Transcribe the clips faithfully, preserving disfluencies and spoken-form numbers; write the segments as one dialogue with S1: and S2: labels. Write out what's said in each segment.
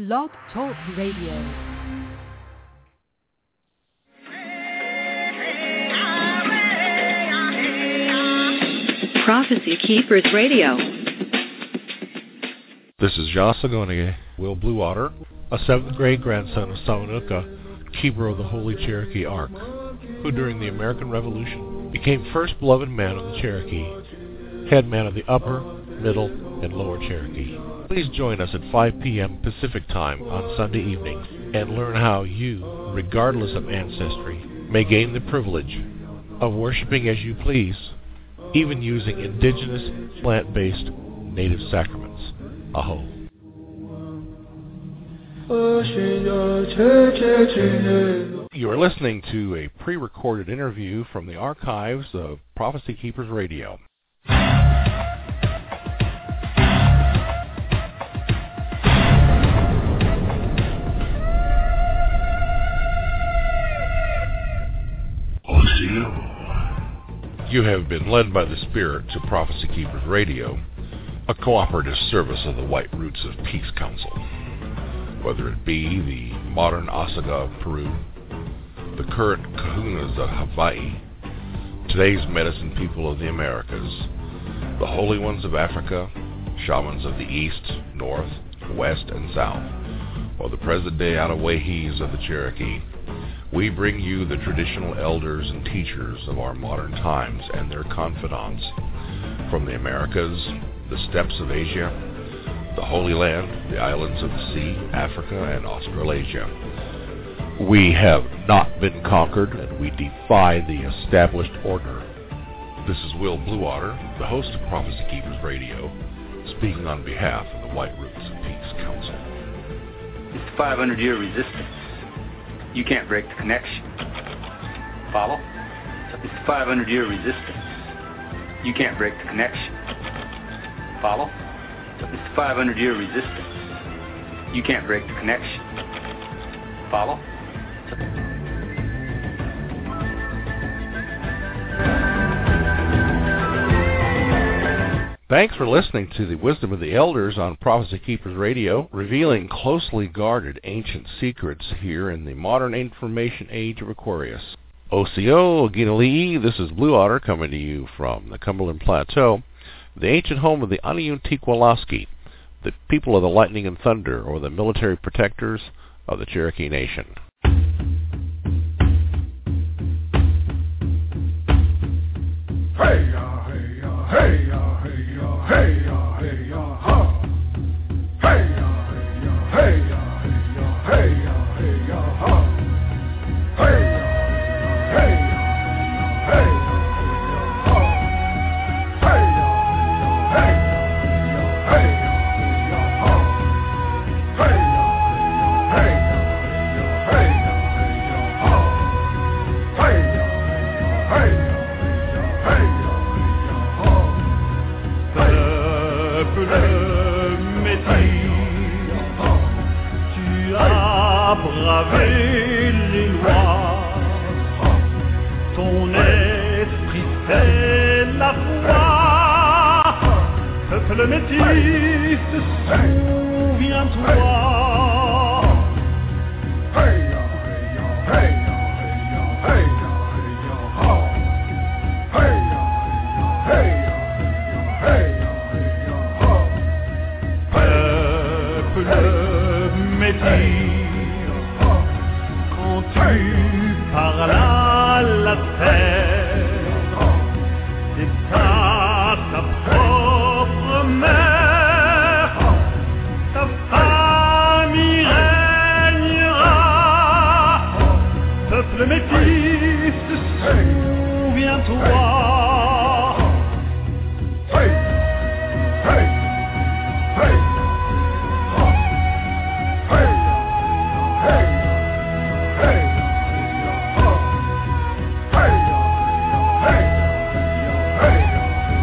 S1: Blog Talk Radio.
S2: Prophecy Keepers Radio.
S3: This is Jasagone, Will Bluewater, a seventh grade grandson of Samanuka, keeper of the Holy Cherokee Ark, who during the American Revolution became first beloved man of the Cherokee, head man of the Upper, Middle, and Lower Cherokee. Please join us at five p.m. Pacific Time on Sunday evenings and learn how you, regardless of ancestry, may gain the privilege of worshiping as you please, even using indigenous, plant-based, native sacraments. Aho. You are listening to a pre-recorded interview from the archives of Prophecy Keepers Radio. You have been led by the Spirit to Prophecy Keepers Radio, a cooperative service of the White Roots of Peace Council. Whether it be the modern Osaga of Peru, the current Kahunas of Hawaii, today's medicine people of the Americas, the Holy Ones of Africa, shamans of the East, North, West, and South, or the present-day Anawahis of the Cherokee, we bring you the traditional elders and teachers of our modern times and their confidants from the Americas, the steppes of Asia, the Holy Land, the islands of the sea, Africa, and Australasia. We have not been conquered, and we defy the established order. This is Will Bluewater, the host of Prophecy Keepers Radio, speaking on behalf of the White Roots of Peace Council.
S4: It's the five hundred year resistance. You can't break the connection. Follow? It's the five hundred year resistance. You can't break the connection. Follow? It's the five hundred year resistance. You can't break the connection. Follow?
S3: Thanks for listening to the Wisdom of the Elders on Prophecy Keepers Radio, revealing closely guarded ancient secrets here in the modern information age of Aquarius. Osio Oginali'i, this is Blue Otter coming to you from the Cumberland Plateau, the ancient home of the Aniuntiqualaski, the people of the lightning and thunder, or the military protectors of the Cherokee Nation.
S5: Hey, uh, hey, uh, hey, uh. Hey ya, hey ya, ha. Hey ya, hey ya, hey ya, hey ya, hey ya, hey ya, ha. Hey ya, hey ya, hey ya, hey ya, ha. Hey ya, hey ya, hey ya, hey ya, ha. Hey ya, hey ya, hey ya, hey ya, ha. Hey ya, hey ya, hey ya, hey ya, hey ya.
S6: Tu as bravé les lois, ton esprit c'est la foi. Peuple métis, souviens-toi. Hey ya, hey ya, hey ya, hey ya, hey ya, ha. Hey ya, hey ya, hey ya, hey ya, ha. Peuple métis, quand tu parles à la terre, c'est à ta propre mère, ta famille régnera. Peuple métis, souviens-toi. Hey, hey, hey. Hey,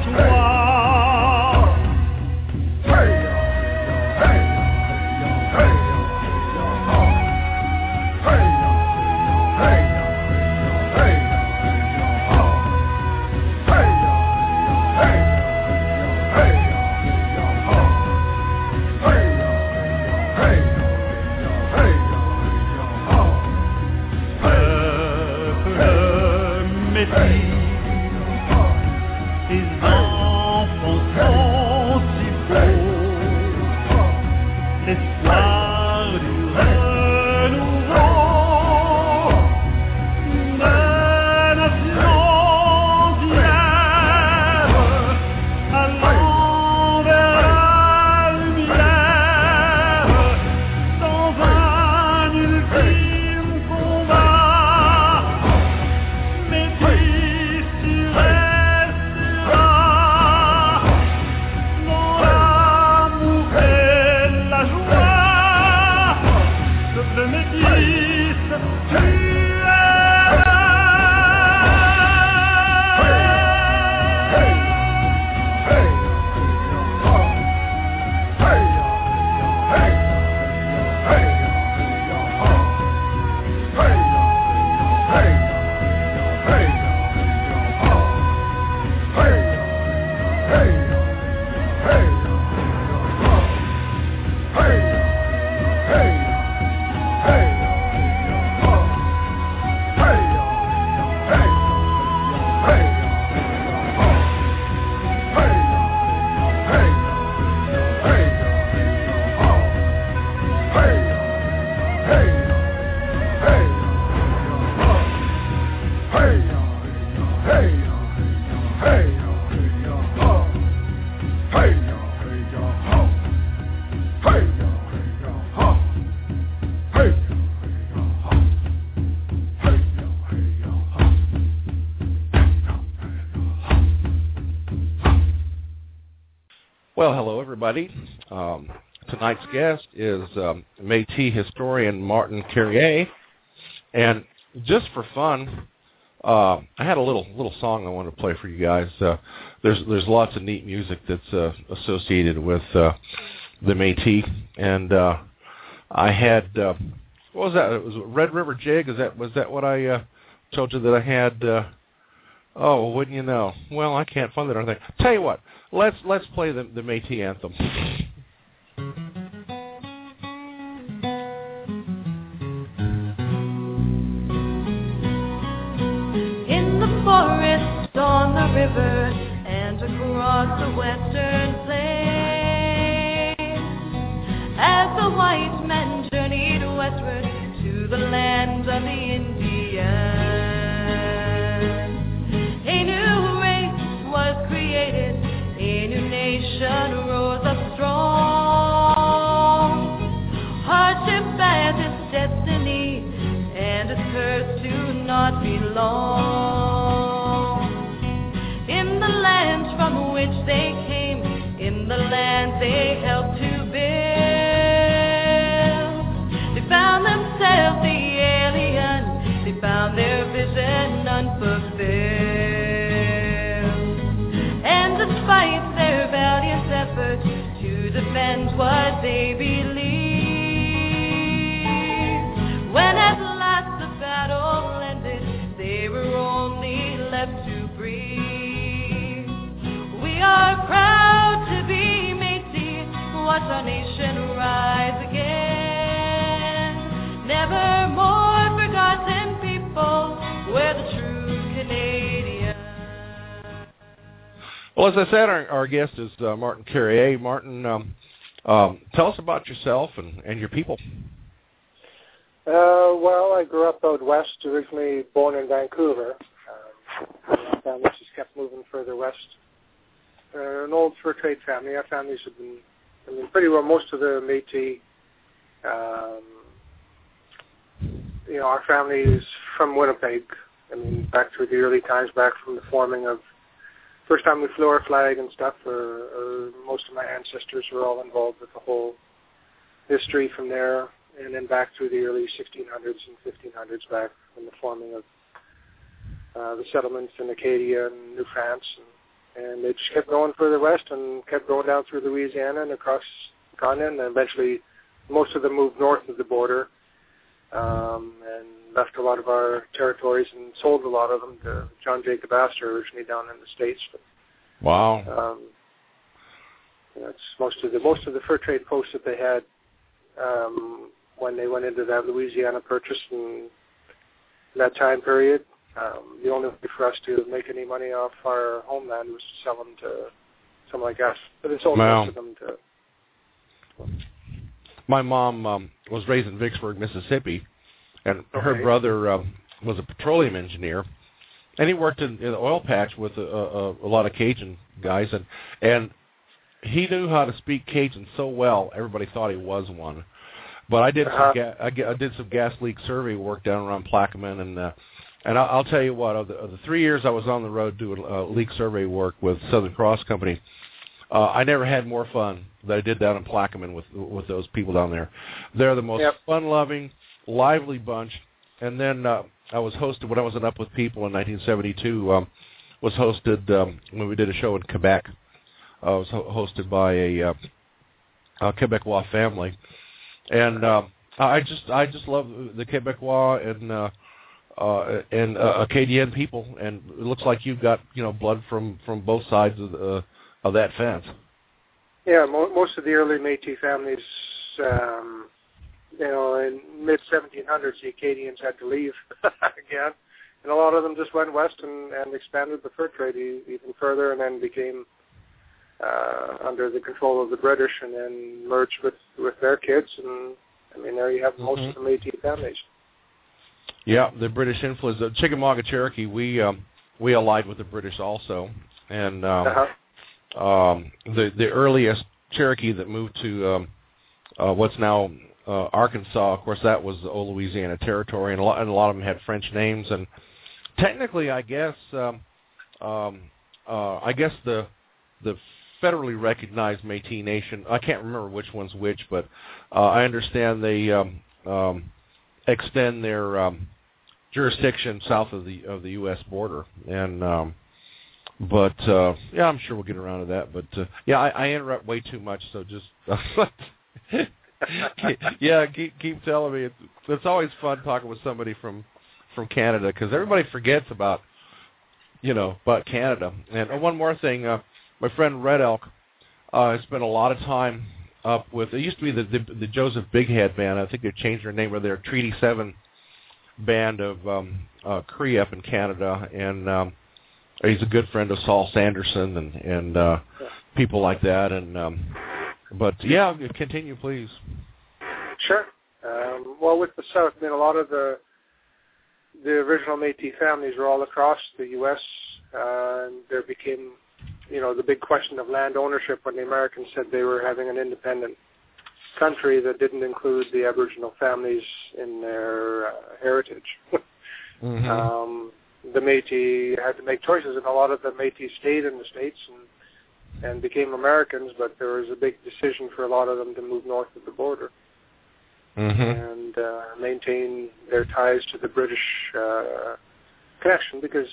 S3: Well, hello, everybody. Um, tonight's guest is um, Métis historian Martin Carrier, and just for fun, uh, I had a little little song I wanted to play for you guys. Uh, there's there's lots of neat music that's uh, associated with uh, the Métis, and uh, I had uh, what was that? It was Red River Jig. Is that was that what I uh, told you that I had? Uh, oh, well, wouldn't you know? Well, I can't find it or anything. Tell you what. Let's let's play the the Métis anthem.
S1: In the forest, on the river, and across the western plains, as the white men journeyed westward to the land of the Indians, a new race was created. A new nation rose up strong. Hardship as its destiny, and its curse to not belong. In the land from which they came, in the land they helped to build, they found themselves the alien, they found their vision unfulfilled. Despite their valiant efforts to defend what they believed, when at last the battle ended, they were only left to breathe. We are proud to be Métis, watch our nation rise again. Never more forgotten people, we're the true Canadians.
S3: Well, as I said, our, our guest is uh, Martin Carrier. Martin, um, um, tell us about yourself and, and your people.
S2: Uh, well, I grew up out west, originally born in Vancouver. Um, my family just kept moving further west. Uh, an old fur trade family. Our families have been, I mean, pretty well, most of the Métis, um, you know, our family is from Winnipeg. I mean, back through the early times, back from the forming of first time we flew our flag and stuff, or, or most of my ancestors were all involved with the whole history from there, and then back through the early sixteen hundreds and fifteen hundreds, back from the forming of uh, the settlements in Acadia and New France. And and they just kept going further west and kept going down through Louisiana and across the continent, and eventually most of them moved north of the border um, and left a lot of our territories and sold a lot of them to John Jacob Astor, originally down in the States. But,
S3: wow.
S2: Um, that's most of the most of the fur trade posts that they had um, when they went into that Louisiana purchase in that time period. Um, the only way for us to make any money off our homeland was to sell them to someone like us. But they sold
S3: wow.
S2: most of them to...
S3: My mom um, was raised in Vicksburg, Mississippi, and
S2: okay.
S3: her brother um, was a petroleum engineer, and he worked in, in the oil patch with a, a, a lot of Cajun guys, and and he knew how to speak Cajun so well, everybody thought he was one. But I did
S2: uh-huh.
S3: some ga- I, I did some gas leak survey work down around Plaquemine, and uh, and I'll, I'll tell you what, of the, of the three years I was on the road doing uh, leak survey work with Southern Cross Company, uh, I never had more fun than I did down in Plaquemine with with those people down there. They're the most
S2: yep.
S3: fun-loving, lively bunch. And then uh, I was hosted when I was in Up With People in nineteen seventy-two. Um, was hosted um, when we did a show in Quebec. Uh, I was ho- hosted by a, uh, a Quebecois family, and uh, I just I just love the Quebecois and uh, uh, and uh, Acadian people. And it looks like you've got you know blood from, from both sides of the, of that fence.
S2: Yeah, mo- most of the early Métis families, um, you know, in mid seventeen hundreds, the Acadians had to leave again, and a lot of them just went west and, and expanded the fur trade e- even further, and then became uh, under the control of the British, and then merged with, with their kids, and I mean, there you have most
S3: mm-hmm.
S2: of the Métis families.
S3: Yeah, the British influence. The Chickamauga Cherokee, we um, we allied with the British also, and um,
S2: uh-huh.
S3: Um, the the earliest Cherokee that moved to um, uh, what's now uh, Arkansas, of course, that was the old Louisiana Territory, and a lot, and a lot of them had French names. And technically, I guess, um, um, uh, I guess the the federally recognized Métis Nation, I can't remember which one's which, but uh, I understand they um, um, extend their um, jurisdiction south of the of the U S border, and um, But, uh, yeah, I'm sure we'll get around to that. But, uh, yeah, I, I interrupt way too much, so just, yeah, keep keep telling me. It's, it's always fun talking with somebody from, from Canada, because everybody forgets about, you know, about Canada. And uh, one more thing, uh, my friend Red Elk uh, has spent a lot of time up with, it used to be the, the, the Joseph Bighead Band. I think they've changed their name, where they're Treaty seven band of um, uh, Cree up in Canada, and um, he's a good friend of Saul Sanderson and and uh, people like that. And um, but yeah, continue, please.
S2: Sure. Um, well, with the South, I mean, a lot of the the original Métis families were all across the U S Uh, and there became, you know, the big question of land ownership when the Americans said they were having an independent country that didn't include the Aboriginal families in their uh, heritage.
S3: mm-hmm.
S2: um, the Métis had to make choices, and a lot of the Métis stayed in the States and and became Americans, but there was a big decision for a lot of them to move north of the border
S3: mm-hmm.
S2: and uh, maintain their ties to the British uh, connection, because,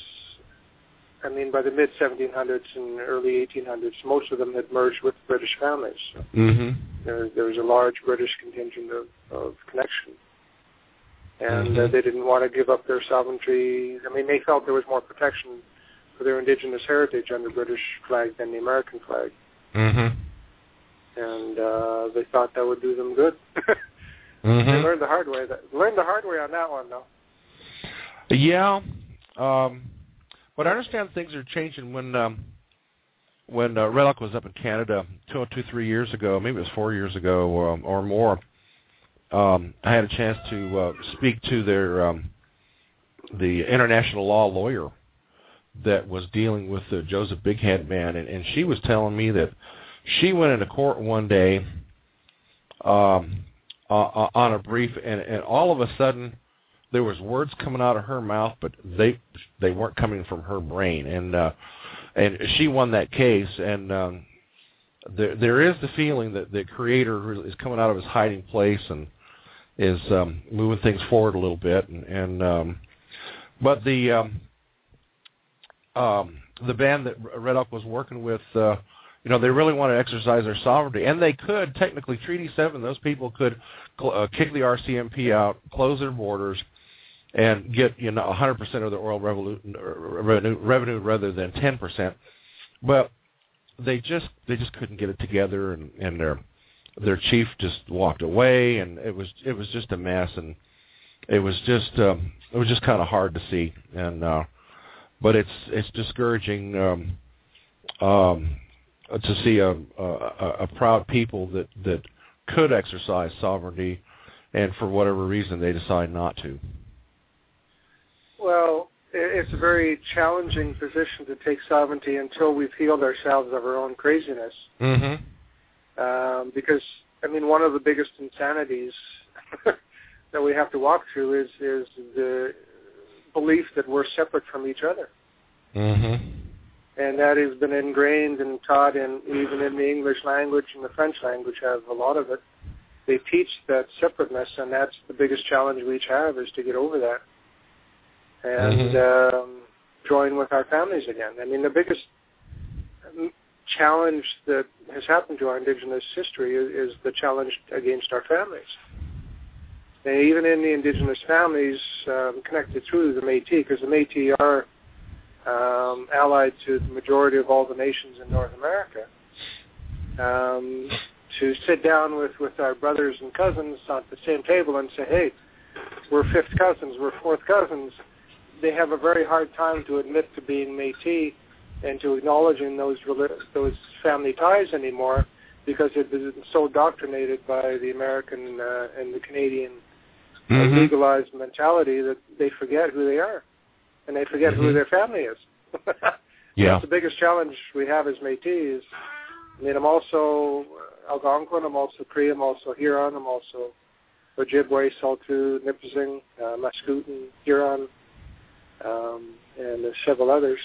S2: I mean, by the mid seventeen hundreds and early eighteen hundreds, most of them had merged with British families. So
S3: mm-hmm.
S2: there, there was a large British contingent of, of connection. And
S3: mm-hmm.
S2: uh, they didn't want to give up their sovereignty. I mean, they felt there was more protection for their indigenous heritage under British flag than the American flag.
S3: Mm-hmm.
S2: And uh, they thought that would do them good.
S3: mm-hmm.
S2: They learned the hard way. That, learned the hard way on that one, though.
S3: Yeah. Um, but I understand things are changing. When um, when uh, Red Elk was up in Canada two, two, three years ago, maybe it was four years ago um, or more, Um, I had a chance to uh, speak to their um, the international law lawyer that was dealing with the Joseph Bighead man, and, and she was telling me that she went into court one day um, uh, on a brief, and, and all of a sudden there was words coming out of her mouth, but they they weren't coming from her brain, and uh, and she won that case, and um, there there is the feeling that the Creator is coming out of his hiding place and is um, moving things forward a little bit, and, and um, but the um, um,
S7: the band that Red Elk was working with, uh, you know, they really want to exercise their sovereignty, and they could technically. Treaty seven, those people could uh, kick the R C M P out, close their borders, and get, you know, one hundred percent of the oil revenue, revenue rather than ten percent. But they just they just couldn't get it together, and, and their their chief just walked away, and it was it was just a mess, and it was just um, it was just kind of hard to see, and uh, but it's it's discouraging um, um, to see a, a a proud people that that could exercise sovereignty, and for whatever reason they decide not to.
S2: Well, it's a very challenging position to take sovereignty until we've healed ourselves of our own craziness.
S7: Mm-hmm.
S2: Um, because, I mean, one of the biggest insanities that we have to walk through is, is the belief that we're separate from each other.
S7: Mm-hmm.
S2: And that has been ingrained and taught in even in the English language and the French language have a lot of it. They teach that separateness, and that's the biggest challenge we each have, is to get over that and mm-hmm. um, join with our families again. I mean, the biggest challenge that has happened to our Indigenous history is, is the challenge against our families. And even in the Indigenous families um, connected through the Métis, because the Métis are um, allied to the majority of all the nations in North America, um, to sit down with, with our brothers and cousins at the same table and say, hey, we're fifth cousins, we're fourth cousins, they have a very hard time to admit to being Métis and to acknowledging those those family ties anymore, because it is so indoctrinated by the American uh, and the Canadian mm-hmm. uh, legalized mentality that they forget who they are, and they forget mm-hmm. who their family is.
S7: Yeah,
S2: that's the biggest challenge we have as Métis. Is, I mean, I'm also Algonquin, I'm also Cree, I'm also Huron, I'm also Ojibwe, Saulteaux, Nipissing, uh, Mascoutin, Huron, um, and uh, several others.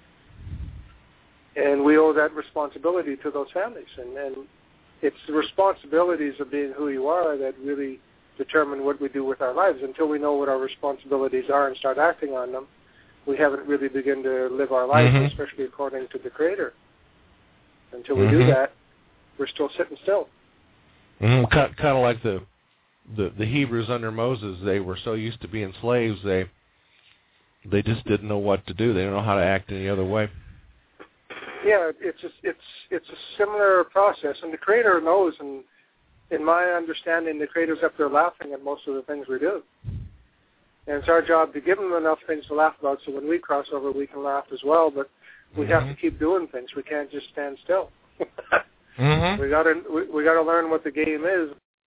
S2: And we owe that responsibility to those families. And, and it's the responsibilities of being who you are that really determine what we do with our lives. Until we know what our responsibilities are and start acting on them, we haven't really begun to live our life, mm-hmm. especially according to the Creator. Until we mm-hmm. do that, we're still sitting still.
S7: Mm-hmm. Kind, kind of like the, the the Hebrews under Moses. They were so used to being slaves, they they just didn't know what to do. They didn't know how to act any other way.
S2: Yeah, it's a, it's it's a similar process, and the Creator knows. And in my understanding, the Creator's up there laughing at most of the things we do. And it's our job to give Him enough things to laugh about, so when we cross over, we can laugh as well. But we mm-hmm. have to keep doing things. We can't just stand still. mm-hmm. We got to we, we got to learn what the game is.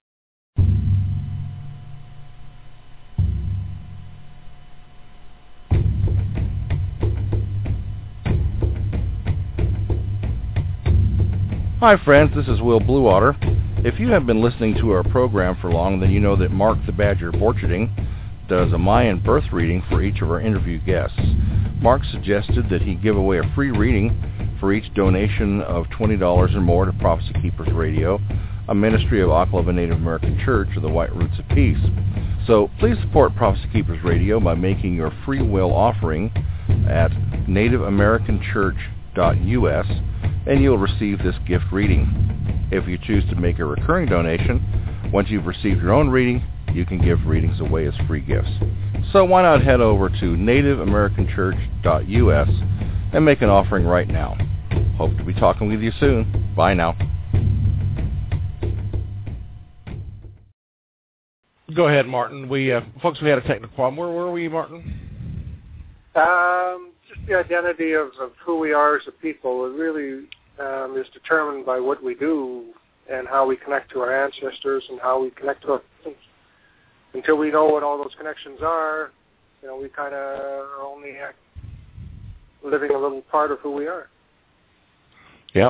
S8: Hi friends, this is Will Bluewater. If you have been listening to our program for long, then you know that Mark the Badger Borcherding does a Mayan birth reading for each of our interview guests. Mark suggested that he give away a free reading for each donation of twenty dollars or more to Prophecy Keepers Radio, a ministry of Oklahoma Native American Church of the White Roots of Peace. So please support Prophecy Keepers Radio by making your free will offering at native american church dot u s, and you'll receive this gift reading. If you choose to make a recurring donation, once you've received your own reading, you can give readings away as free gifts. So why not head over to native american church dot u s and make an offering right now. Hope to be talking with you soon. Bye now.
S7: Go ahead, Martin. We uh, folks, we had a technical problem. Where were we, Martin?
S2: Um, just the identity of, of who we are as a people. It really um, is determined by what we do and how we connect to our ancestors and how we connect to our friends. Until we know what all those connections are, you know, we kind of are only living a little part of who we are.
S7: Yep.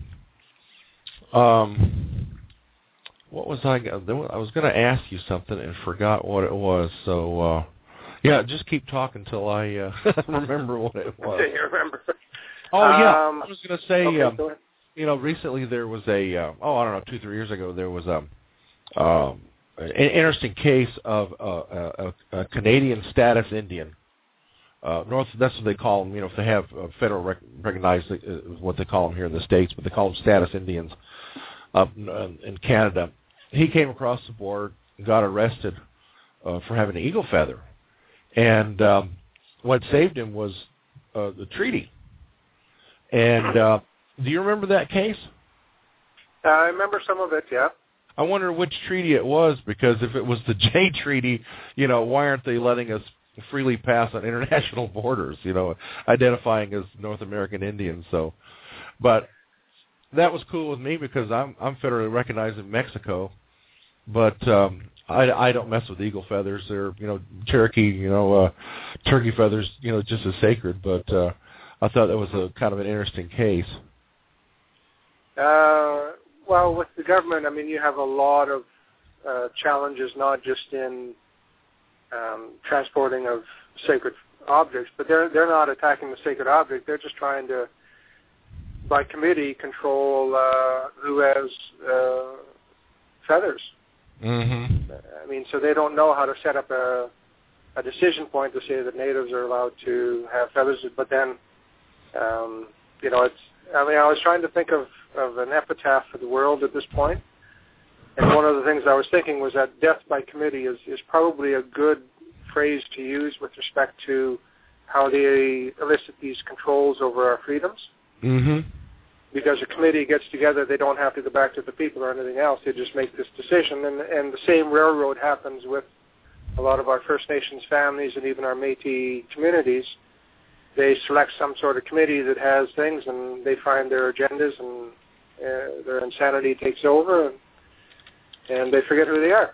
S7: Um, what was I? I was going to ask you something and forgot what it was. So, uh, yeah, just keep talking till I uh, remember what it was.
S2: You remember?
S7: Oh yeah,
S2: um,
S7: I was going to say.
S2: Okay,
S7: um,
S2: go ahead.
S7: You know, recently there was a. Uh, oh, I don't know, two, three years ago there was a. Um, an interesting case of uh, a, a Canadian status Indian uh, North. That's what they call them. You know, if they have uh, federal rec- recognized, uh, what they call them here in the States, but they call them status Indians up in, uh, in Canada. He came across the border, got arrested uh, for having an eagle feather, and um, what saved him was uh, the treaty. And uh, do you remember that case?
S2: Uh, I remember some of it, yeah.
S7: I wonder which treaty it was, because if it was the Jay Treaty, you know, why aren't they letting us freely pass on international borders, you know, identifying as North American Indians? So, but that was cool with me because I'm I'm federally recognized in Mexico, but um, I, I don't mess with eagle feathers. They're, you know, Cherokee, you know, uh, turkey feathers, you know, just as sacred. But uh, I thought that was a kind of an interesting case.
S2: Uh, well, with the government, I mean, you have a lot of uh, challenges, not just in um, transporting of sacred objects, but they're they're not attacking the sacred object. They're just trying to, by committee, control uh, who has uh, feathers.
S7: Mm-hmm.
S2: I mean, so they don't know how to set up a, a decision point to say that natives are allowed to have feathers, but then, um, you know, it's, I mean, I was trying to think of, of an epitaph for the world at this point, and one of the things I was thinking was that death by committee is, is probably a good phrase to use with respect to how they elicit these controls over our freedoms.
S7: Mm-hmm.
S2: Because a committee gets together, they don't have to go back to the people or anything else. They just make this decision. And, and the same railroad happens with a lot of our First Nations families and even our Métis communities. They select some sort of committee that has things, and they find their agendas, and uh, their insanity takes over, and, and they forget who they are.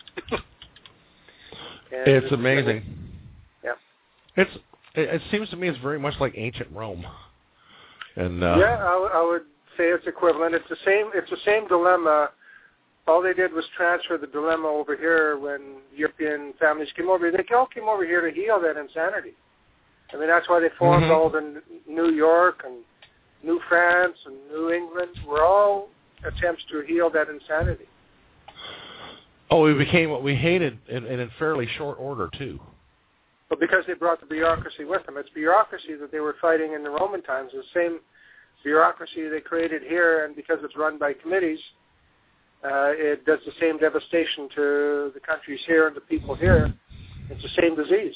S7: It's, it's amazing.
S2: Yeah.
S7: It's. It, it seems to me it's very much like ancient Rome. And, uh,
S2: yeah, I, w- I would say it's equivalent. It's the same. It's the same dilemma. All they did was transfer the dilemma over here when European families came over. They all came over here to heal that insanity. I mean, that's why they formed
S7: mm-hmm.
S2: all the New York and New France and New England. Were all attempts to heal that insanity.
S7: Oh, we became what we hated, and in, in fairly short order too.
S2: But because they brought the bureaucracy with them. It's bureaucracy that they were fighting in the Roman times. The same bureaucracy they created here, and because it's run by committees, uh, it does the same devastation to the countries here and the people here. It's the same disease.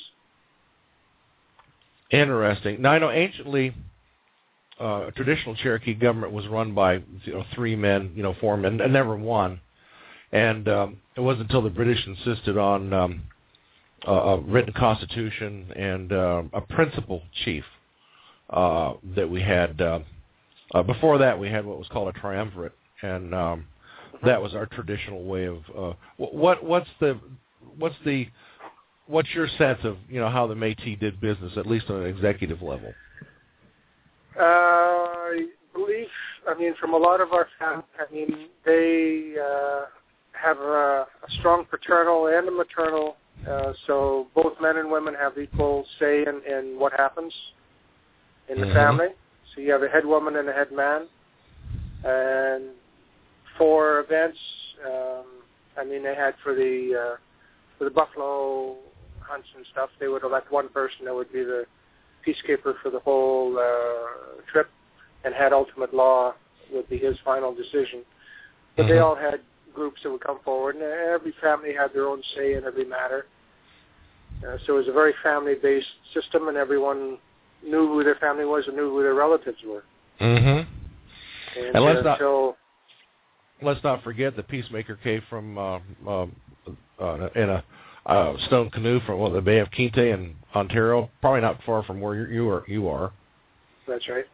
S7: Interesting. Now, I know anciently, uh, a traditional Cherokee government was run by, you know, three men, you know, four men, and never one. And um, it wasn't until the British insisted on um, a, a written constitution and uh, a principal chief uh, that we had. Uh, uh, before that, we had what was called a triumvirate, and um, that was our traditional way of. Uh, what what's the what's the what's your sense of, you know, how the Métis did business, at least on an executive level?
S2: Uh, I believe, I mean, from a lot of our families, I mean, they uh, have a, a strong paternal and a maternal, uh, so both men and women have equal say in, in what happens in the mm-hmm. family. So you have a head woman and a head man. And for events, um, I mean, they had for the uh, for the buffalo hunts and stuff, they would elect one person that would be the peacekeeper for the whole uh, trip, and had ultimate law would be his final decision. But mm-hmm. they all had groups that would come forward, and every family had their own say in every matter. Uh, so it was a very family-based system, and everyone knew who their family was and knew who their relatives were.
S7: Mm-hmm.
S2: And,
S7: and let's
S2: uh,
S7: not
S2: so,
S7: let's not forget the Peacemaker came from uh, uh, uh, in a uh, stone canoe from what, the Bay of Quinte in Ontario, probably not far from where you are. You are.
S2: That's right.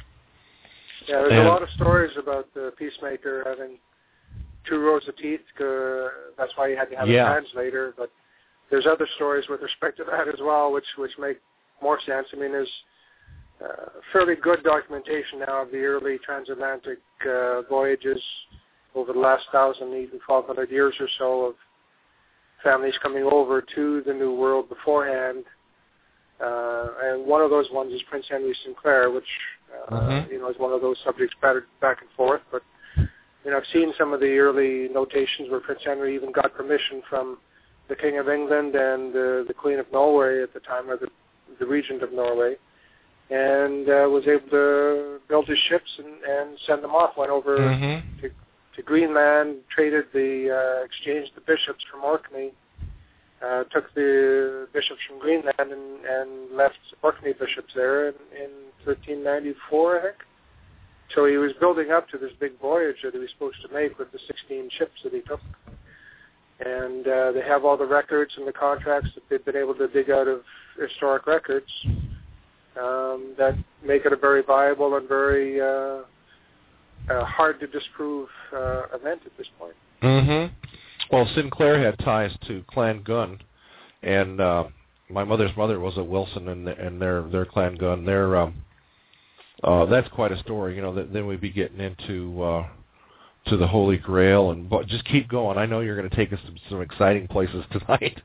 S2: Yeah, there's
S7: and,
S2: a lot of stories about the Peacemaker having two rows of teeth. Uh, that's why you had to have
S7: yeah.
S2: a translator. But there's other stories with respect to that as well, which which make more sense. I mean, there's uh, fairly good documentation now of the early transatlantic uh, voyages over the last thousand, even twelve hundred years or so, of families coming over to the New World beforehand. Uh, and one of those ones is Prince Henry Sinclair, which uh, mm-hmm. you know is one of those subjects battered back and forth. But you know, I've seen some of the early notations where Prince Henry even got permission from the King of England and uh, the Queen of Norway at the time, or the the region of Norway, and uh, was able to build his ships and, and send them off. Went over
S7: mm-hmm.
S2: to, to Greenland, traded the, uh, exchanged the bishops from Orkney, uh, took the bishops from Greenland and, and left Orkney bishops there in, in thirteen ninety-four, I think. So he was building up to this big voyage that he was supposed to make with the sixteen ships that he took. And uh, they have all the records and the contracts that they've been able to dig out of historic records um, that make it a very viable and very uh, uh, hard to disprove uh, event at this point.
S7: Mm-hmm. Well, Sinclair had ties to Clan Gun, and uh, my mother's mother was a Wilson, and, and their their Clan Gun. Their um, uh, that's quite a story. You know, that, then we'd be getting into uh, to the Holy Grail, and but just keep going. I know you're going to take us to some exciting places tonight.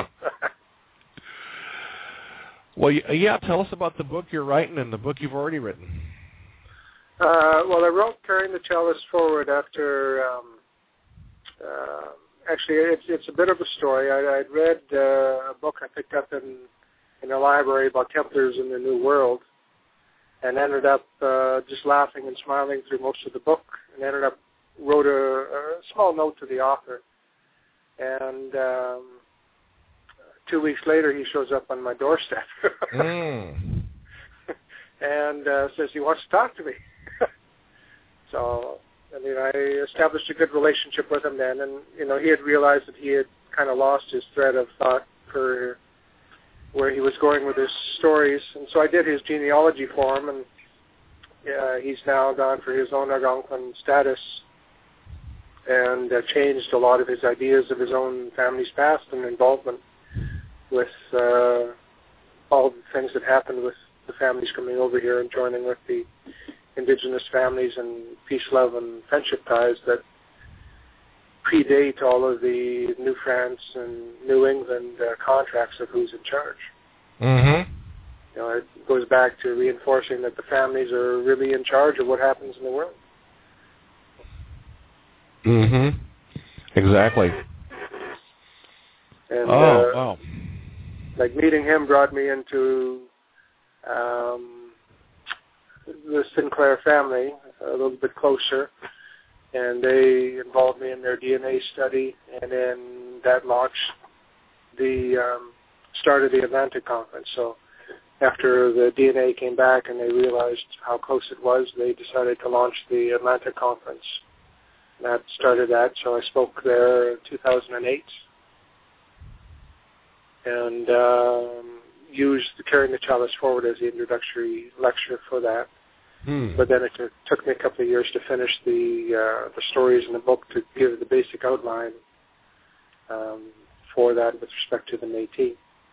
S7: Well, yeah, tell us about the book you're writing and the book you've already written.
S2: Uh, well, I wrote Carrying the Chalice Forward after, um, uh, actually, it's, it's a bit of a story. I, I'd read uh, a book I picked up in, in a library about Templars in the New World, and ended up uh, just laughing and smiling through most of the book, and ended up wrote a, a small note to the author. And um, two weeks later, he shows up on my doorstep.
S7: mm.
S2: And uh, says he wants to talk to me. So, I mean, I established a good relationship with him then, and, you know, he had realized that he had kind of lost his thread of thought for where he was going with his stories. And so I did his genealogy for him, and uh, he's now gone for his own Algonquin status and uh, changed a lot of his ideas of his own family's past and involvement with uh, all the things that happened with the families coming over here and joining with the indigenous families and peace, love, and friendship ties that predate all of the New France and New England uh, contracts of who's in charge.
S7: Mm-hmm.
S2: You know, it goes back to reinforcing that the families are really in charge of what happens in the world.
S7: Mm-hmm. Exactly.
S2: And,
S7: oh,
S2: uh,
S7: wow.
S2: Like, meeting him brought me into um, the Sinclair family a little bit closer, and they involved me in their D N A study, and then that launched the um, start of the Atlantic Conference. So after the D N A came back and they realized how close it was, they decided to launch the Atlantic Conference. That started that, so I spoke there in two thousand eight and um, used the Carrying the Chalice Forward as the introductory lecture for that.
S7: Hmm.
S2: But then it t- took me a couple of years to finish the uh, the stories in the book to give the basic outline um, for that with respect to the Métis.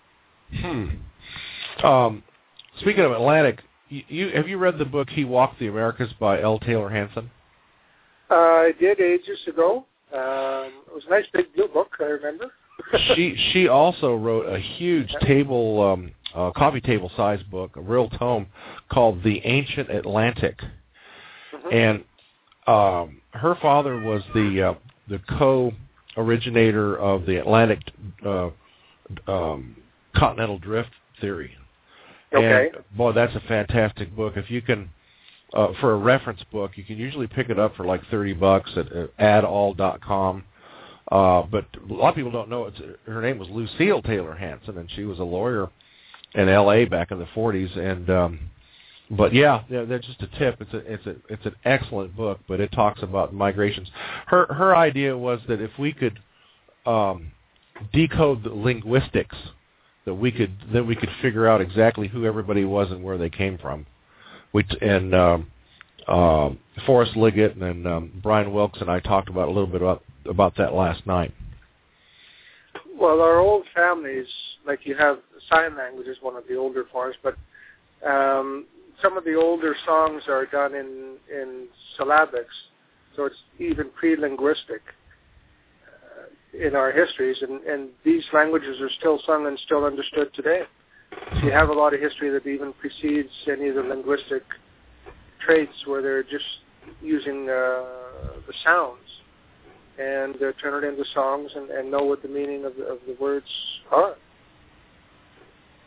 S7: Hmm. Um, speaking of Atlantic, you, you have you read the book He Walked the Americas by L. Taylor Hanson?
S2: Uh, I did ages ago. Um, it was a nice big blue book, I remember.
S7: she she also wrote a huge table, um, uh, coffee table size book, a real tome called The Ancient Atlantic. Mm-hmm. And um, her father was the uh, the co-originator of the Atlantic uh, um, continental drift theory.
S2: Okay.
S7: And boy, that's a fantastic book. If you can. Uh, for a reference book, you can usually pick it up for like thirty bucks at uh, add all dot com. Uh, but a lot of people don't know it's, her name was Lucille Taylor Hanson, and she was a lawyer in L A back in the forties. And um, but yeah, yeah, that's just a tip. It's a it's a it's an excellent book, but it talks about migrations. Her her idea was that if we could um, decode the linguistics, that we could then we could figure out exactly who everybody was and where they came from. We t- and um, uh, Forrest Liggett and um, Brian Wilkes and I talked about a little bit about about that last night.
S2: Well, our old families, like you have sign language is one of the older forms, but um, some of the older songs are done in in syllabics, so it's even pre-linguistic uh, in our histories, and, and these languages are still sung and still understood today. So you have a lot of history that even precedes any of the linguistic traits where they're just using uh, the sounds and uh, turn it into songs and, and know what the meaning of the, of the words are. And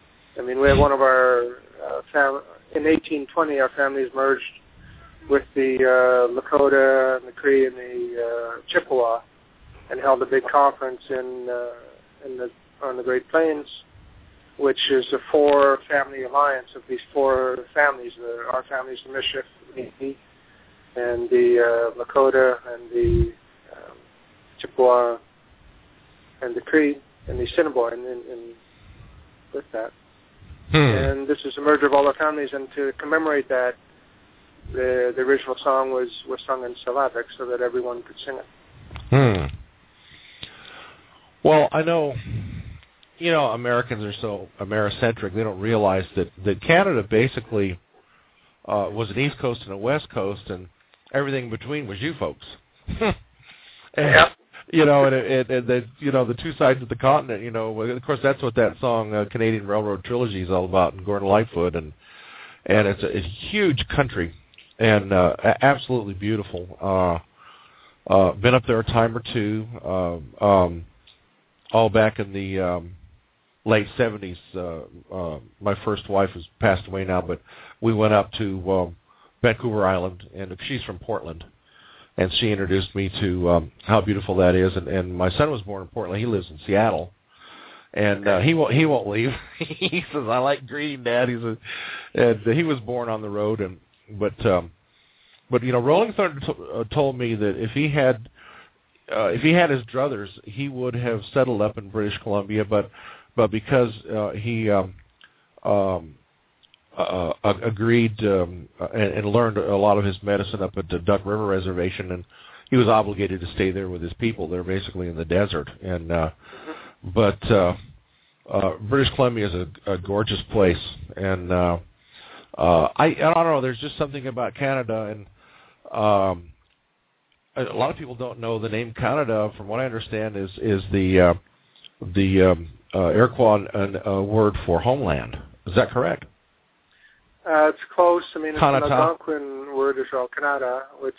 S2: mean, we had one of our uh, fam- in eighteen twenty, our families merged with the uh, Lakota and the Cree and the uh, Chippewa, and held a big conference in uh, in the on the Great Plains, which is a four-family alliance of these four families. The, our families, the Michif, and the uh, Lakota, and the um, Chippewa, and the Cree, and the Assiniboine, and, and with that. Hmm. And this is a merger of all our families, and to commemorate that, the the original song was, was sung in syllabic so that everyone could sing it.
S7: Hmm. Well, I know, you know, Americans are so Americentric, they don't realize that, that Canada basically uh, was an East Coast and a West Coast, and everything in between was you folks. and,
S2: yep.
S7: You know, and, it, and the, you know, the two sides of the continent, you know, of course that's what that song, uh, Canadian Railroad Trilogy, is all about, and Gordon Lightfoot, and and it's a, it's a huge country, and uh, absolutely beautiful. Uh, uh, been up there a time or two, uh, um, all back in the um, late seventies. Uh, uh, my first wife has passed away now, but we went up to um, Vancouver Island, and she's from Portland, and she introduced me to um, how beautiful that is. And, and my son was born in Portland. He lives in Seattle, and uh, he won't he won't leave. He says, "I like green, Dad." He says, and he was born on the road, and but um, but you know, Rolling Thunder t- uh, told me that if he had uh, if he had his druthers, he would have settled up in British Columbia, but but because uh, he um, um, uh, agreed um, and, and learned a lot of his medicine up at the Duck River Reservation, and he was obligated to stay there with his people. They're basically in the desert, and uh, but uh, uh, British Columbia is a, a gorgeous place, and uh, uh, I, I don't know. There's just something about Canada, and um, a lot of people don't know the name Canada. From what I understand, is is the uh, the um, uh, Iroquois uh, word for homeland. Is that correct?
S2: Uh, it's close. I mean, it's
S7: Kanata.
S2: an Algonquin word as well, Canada, which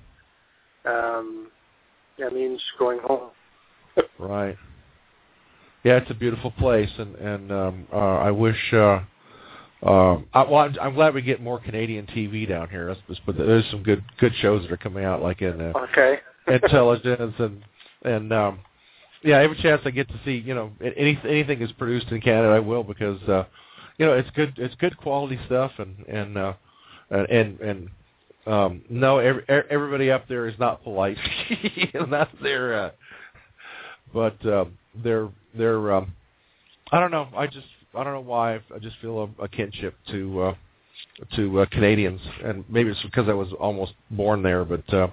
S2: um, yeah, means going home.
S7: Right. Yeah, it's a beautiful place, and and um, uh, I wish. Uh, uh, I, well, I'm, I'm glad we get more Canadian T V down here. That's, but there's some good good shows that are coming out, like in uh,
S2: okay.
S7: Intelligence and and um, yeah, every chance I get to see, you know, any, anything is produced in Canada, I will, because uh, you know it's good it's good quality stuff, and and uh, and and um, no, every, everybody up there is not polite, not there, uh, but uh, they're they're um, I don't know, I just I don't know why I just feel a, a kinship to uh, to uh, Canadians, and maybe it's because I was almost born there, but uh,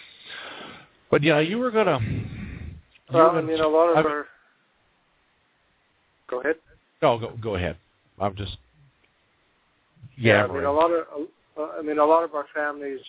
S7: but yeah, you were gonna.
S2: Well, I mean, a lot of
S7: I've,
S2: our. Go ahead.
S7: No, go go ahead. I'm just.
S2: Yeah,
S7: yammering.
S2: I mean, a lot of. Uh, I mean, a lot of our families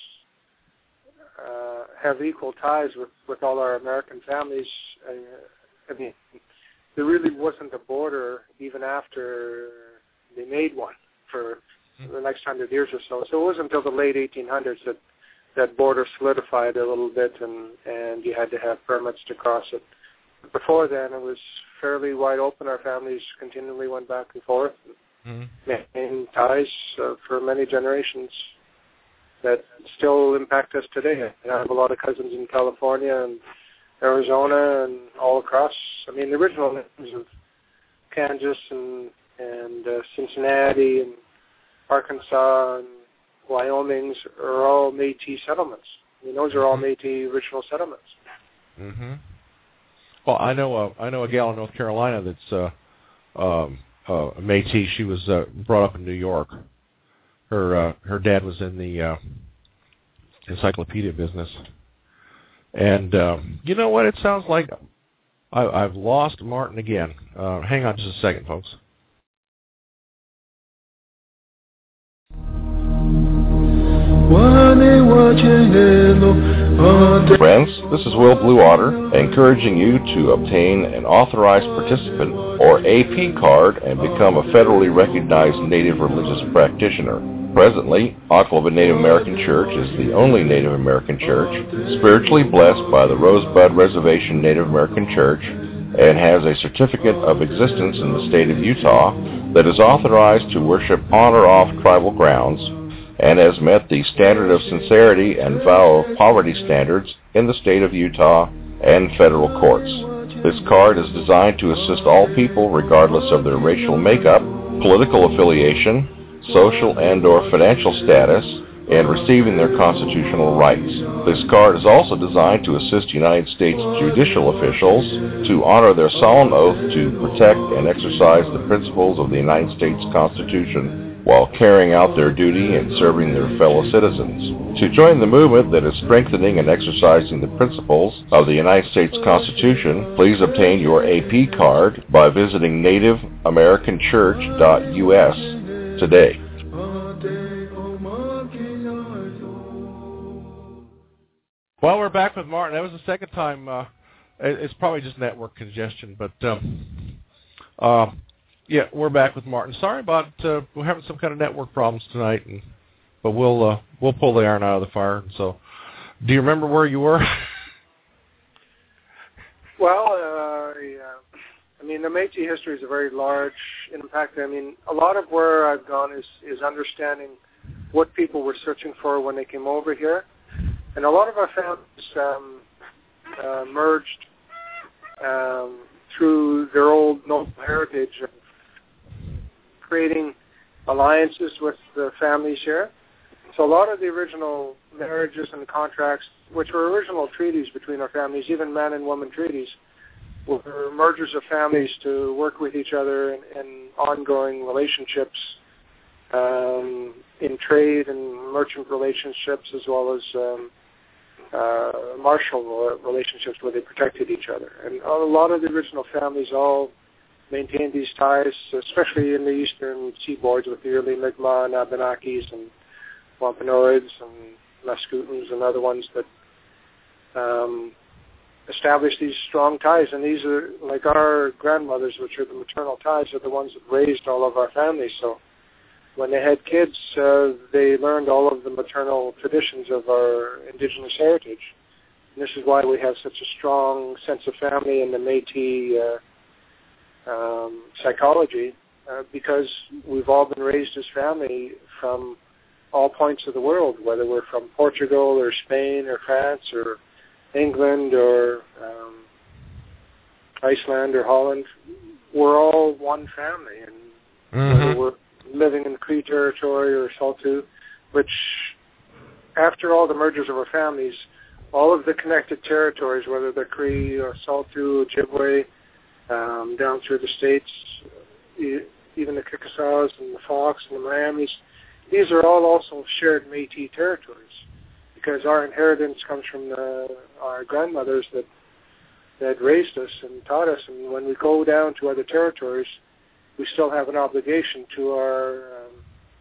S2: uh, have equal ties with, with all our American families. Uh, I mean, there really wasn't a border even after they made one for mm-hmm. the next hundred years or so. So it wasn't until the late eighteen hundreds that that border solidified a little bit, and, and you had to have permits to cross it. Before then, it was fairly wide open. Our families continually went back and forth, and mm-hmm. maintained ties uh, for many generations that still impact us today. I have a lot of cousins in California and Arizona and all across. I mean, the original names of Kansas and, and uh, Cincinnati and Arkansas and Wyoming's are all Métis settlements. I mean, those are all Métis original settlements.
S7: Mm-hmm. Well, I know a I know a gal in North Carolina that's uh, um, uh, a Métis. She was uh, brought up in New York. Her uh, her dad was in the uh, encyclopedia business, and uh, you know what? It sounds like I, I've lost Martin again. Uh, hang on just a second, folks.
S8: Friends, this is Will Bluewater, encouraging you to obtain an authorized participant, or A P card, and become a federally recognized Native religious practitioner. Presently, Oklahoma Native American Church is the only Native American church spiritually blessed by the Rosebud Reservation Native American Church, and has a certificate of existence in the state of Utah that is authorized to worship on or off tribal grounds and has met the standard of sincerity and vow of poverty standards in the state of Utah and federal courts. This card is designed to assist all people regardless of their racial makeup, political affiliation, social and or financial status, and receiving their constitutional rights. This card is also designed to assist United States judicial officials to honor their solemn oath to protect and exercise the principles of the United States Constitution while carrying out their duty and serving their fellow citizens. To join the movement that is strengthening and exercising the principles of the United States Constitution, please obtain your A P card by visiting native american church dot U S today.
S7: Well, we're back with Martin. That was the second time. Uh, it's probably just network congestion, but um, uh, yeah, we're back with Martin. Sorry about uh, we're having some kind of network problems tonight, and, but we'll uh, we'll pull the iron out of the fire. So, do you remember where you were?
S2: Well, uh, yeah. I mean, the Métis history is a very large impact. I mean, a lot of where I've gone is is understanding what people were searching for when they came over here. And a lot of our families um, uh, merged um, through their old noble heritage of creating alliances with the families here. So a lot of the original marriages and contracts, which were original treaties between our families, even man and woman treaties, were mergers of families to work with each other in, in ongoing relationships, um, in trade and merchant relationships, as well as um, Uh, martial relationships where they protected each other. And a lot of the original families all maintained these ties, especially in the eastern seaboards with the early Mi'kmaq and Abenakis and Wampanoags and Mascoutins and other ones that um, established these strong ties. And these are, like our grandmothers, which are the maternal ties, are the ones that raised all of our families. So when they had kids, uh, they learned all of the maternal traditions of our indigenous heritage. And this is why we have such a strong sense of family in the Métis uh, um, psychology, uh, because we've all been raised as family from all points of the world, whether we're from Portugal or Spain or France or England or um, Iceland or Holland. We're all one family, and
S7: mm-hmm.
S2: whether we're living in Cree territory or Saulteaux, which after all the mergers of our families, all of the connected territories, whether they're Cree or Saulteaux, Ojibwe, um, down through the states, even the Chickasaws and the Fox and the Miamis, these are all also shared Métis territories, because our inheritance comes from the, our grandmothers that that raised us and taught us, and when we go down to other territories, we still have an obligation to our um,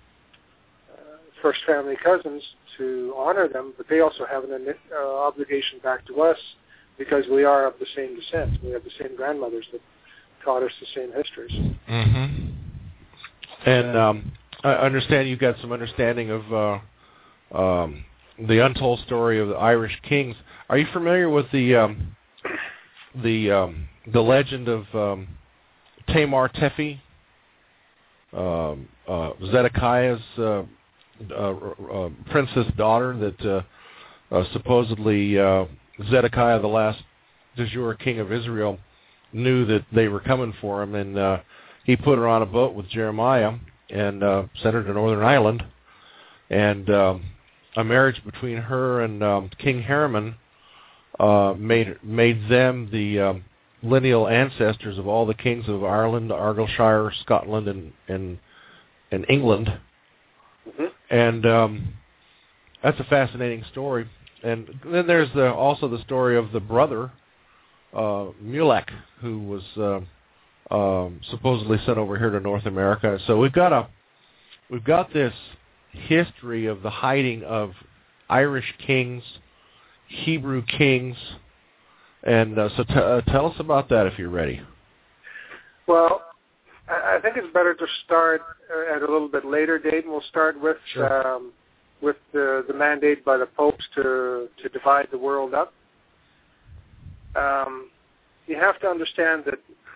S2: uh, first family cousins to honor them, but they also have an uh, obligation back to us because we are of the same descent. We have the same grandmothers that taught us the same histories.
S7: Mm-hmm. And um, I understand you've got some understanding of uh, um, the untold story of the Irish kings. Are you familiar with the um, the um, the legend of um, Tamar Tefi, um, uh, Zedekiah's uh, uh, uh, princess daughter that uh, uh, supposedly uh, Zedekiah, the last de jure king of Israel, knew that they were coming for him, and uh, he put her on a boat with Jeremiah and uh, sent her to Northern Ireland, and uh, a marriage between her and um, King Herman uh, made made them the um, lineal ancestors of all the kings of Ireland, Argyllshire, Scotland, and and, and England.
S2: Mm-hmm.
S7: And um, that's a fascinating story. And then there's the, also the story of the brother, uh, Mulek, who was uh, um, supposedly sent over here to North America. So we've got a we've got this history of the hiding of Irish kings, Hebrew kings. And uh, so t- uh, tell us about that if you're ready.
S2: Well, I, I think it's better to start uh, at a little bit later date, and we'll start with
S7: sure.
S2: um, with the, the mandate by the popes to, to divide the world up. Um, you have to understand that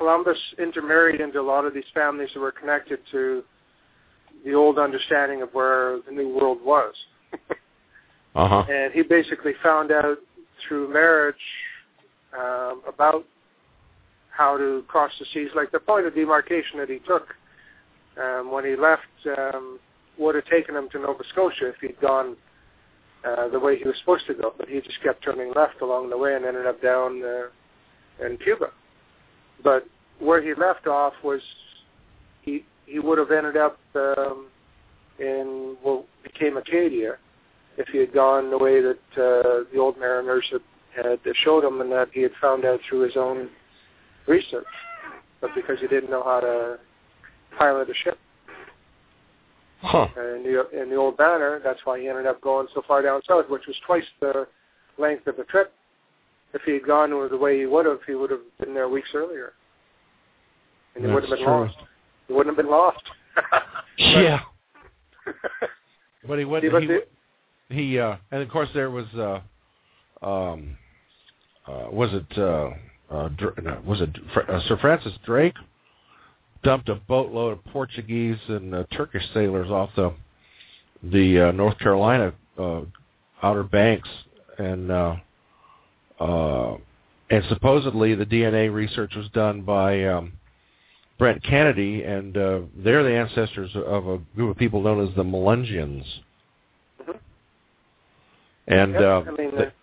S2: Columbus intermarried into a lot of these families that were connected to the old understanding of where the New World was.
S7: uh-huh.
S2: And he basically found out through marriage um, about how to cross the seas. Like the point of demarcation that he took um, when he left um, would have taken him to Nova Scotia if he'd gone uh, the way he was supposed to go. But he just kept turning left along the way and ended up down uh, in Cuba. But where he left off was he he would have ended up um, in what became Acadia if he had gone the way that uh, the old mariners had, had showed him, and that he had found out through his own research. But because he didn't know how to pilot a ship
S7: huh.
S2: in, the, in the old banner, that's why he ended up going so far down south, which was twice the length of the trip. If he had gone the way he would have, he would have been there weeks earlier. And he
S7: That's
S2: wouldn't have been
S7: true.
S2: lost. He wouldn't have been lost.
S7: Yeah. But he wouldn't.
S2: but
S7: He,
S2: the,
S7: he uh, and of course there was, uh, um, uh, was it, uh, uh, Dr- was it uh, Sir Francis Drake dumped a boatload of Portuguese and uh, Turkish sailors off the the uh, North Carolina uh, Outer Banks, and uh, uh, and supposedly the D N A research was done by um, Brent Kennedy, and uh, they're the ancestors of a group of people known as the Melungians.
S2: Mm-hmm.
S7: And
S2: yep,
S7: uh,
S2: I mean,
S7: the,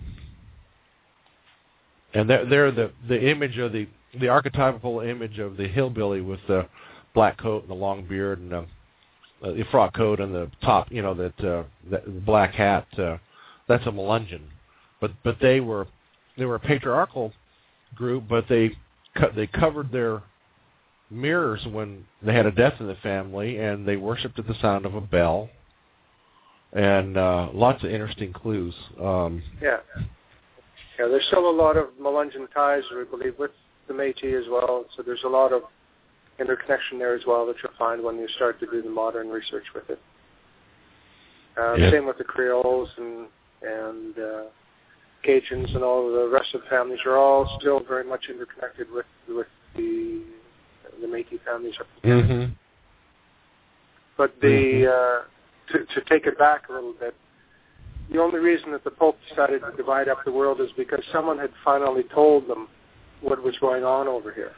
S7: and they're, they're the the image of the the archetypal image of the hillbilly with the black coat and the long beard and uh, the frock coat and the top, you know, that uh, that black hat. Uh, that's a Melungian, but but they were they were a patriarchal group, but they co- they covered their mirrors when they had a death in the family, and they worshipped at the sound of a bell, and uh, lots of interesting clues. Um,
S2: yeah, yeah. There's still a lot of Melungian ties, we believe, with the Métis as well. So there's a lot of interconnection there as well that you'll find when you start to do the modern research with it. Uh,
S7: yeah.
S2: Same with the Creoles and and uh, Cajuns and all of the rest of the families are all still very much interconnected with with the the Métis families up there.
S7: mm-hmm.
S2: But the uh, to, to take it back a little bit, the only reason that the Pope decided to divide up the world is because someone had finally told them what was going on over here.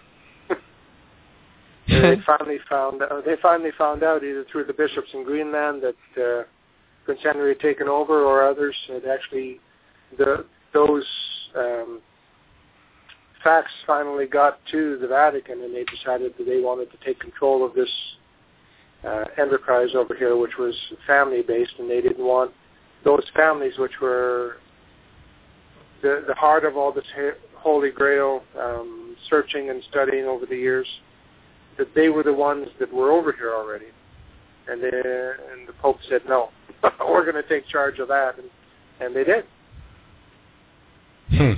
S2: they finally found uh, they finally found out either through the bishops in Greenland that uh, Prince Henry had taken over, or others had actually the those. Um, facts finally got to the Vatican, and they decided that they wanted to take control of this uh, enterprise over here, which was family-based, and they didn't want those families, which were the, the heart of all this Holy Grail um, searching and studying over the years, that they were the ones that were over here already. And, they, and the Pope said, no, we're going to take charge of that, and, and they did.
S7: Hmm.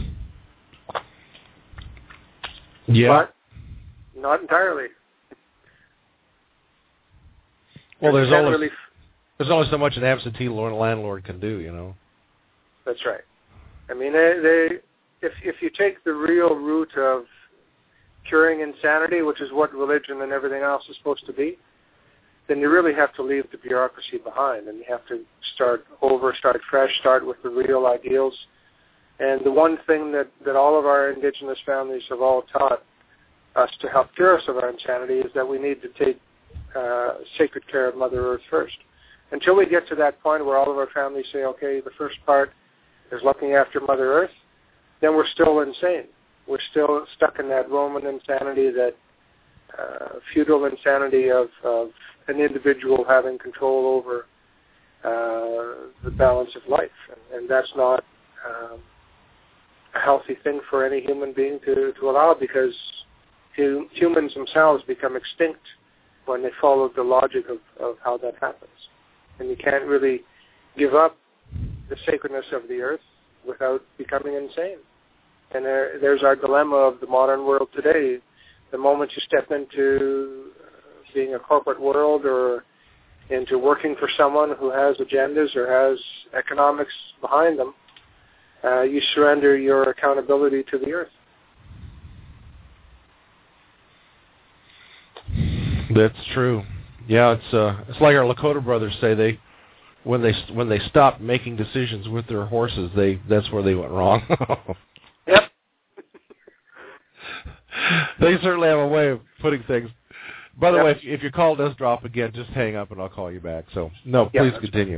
S7: Yeah.
S2: But not entirely.
S7: Well, there's only,
S2: really,
S7: there's only so much an absentee landlord can do, you know.
S2: That's right. I mean, they, they if if you take the real root of curing insanity, which is what religion and everything else is supposed to be, then you really have to leave the bureaucracy behind, and you have to start over, start fresh, start with the real ideals. And the one thing that, that all of our indigenous families have all taught us to help cure us of our insanity is that we need to take uh, sacred care of Mother Earth first. Until we get to that point where all of our families say, okay, the first part is looking after Mother Earth, then we're still insane. We're still stuck in that Roman insanity, that uh, feudal insanity of, of an individual having control over uh, the balance of life. And, and that's not... Um, a healthy thing for any human being to, to allow, because hu- humans themselves become extinct when they follow the logic of, of how that happens. And you can't really give up the sacredness of the earth without becoming insane. And there, there's our dilemma of the modern world today. The moment you step into being a corporate world or into working for someone who has agendas or has economics behind them, Uh, you surrender your accountability to the earth.
S7: That's true. Yeah, it's uh, it's like our Lakota brothers say. They when they when they stopped making decisions with their horses, they that's where they went wrong.
S2: Yep.
S7: They certainly have a way of putting things. By the
S2: yep.
S7: way, if, if your call does drop again, just hang up and I'll call you back. So no,
S2: yeah,
S7: please continue.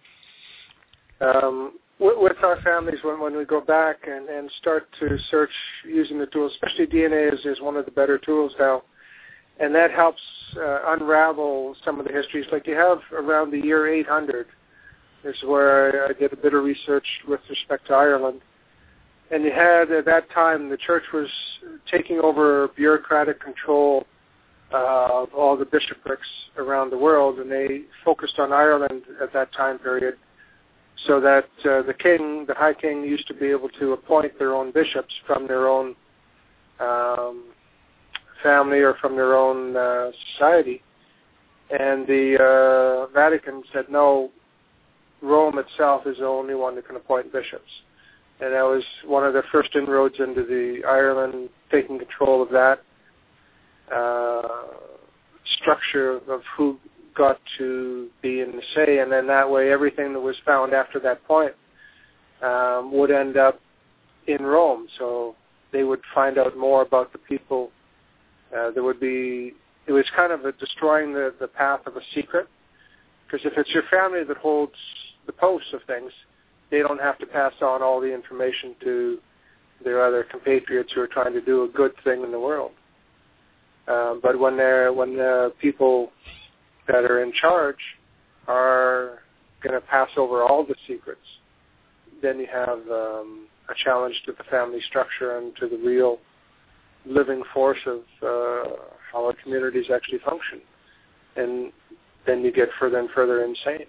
S2: Um, with, with our families, when when we go back and, and start to search using the tools, especially D N A is, is one of the better tools now. And that helps uh, unravel some of the histories. Like you have around the year eight hundred is where I, I did a bit of research with respect to Ireland. And you had, at that time, the church was taking over bureaucratic control uh, of all the bishoprics around the world, and they focused on Ireland at that time period so that uh, the king, the high king, used to be able to appoint their own bishops from their own um family or from their own uh, society. And the uh, Vatican said, no, Rome itself is the only one that can appoint bishops. And that was one of their first inroads into the Ireland taking control of that uh, structure of who got to be in the say. And then that way everything that was found after that point um, would end up in Rome. So they would find out more about the people. Uh, there would be, it was kind of a destroying the, the path of a secret, because if it's your family that holds the posts of things, they don't have to pass on all the information to their other compatriots who are trying to do a good thing in the world. Um, but when they're when the people that are in charge are going to pass over all the secrets, then you have um, a challenge to the family structure and to the real living force of uh, how our communities actually function. And then you get further and further insane.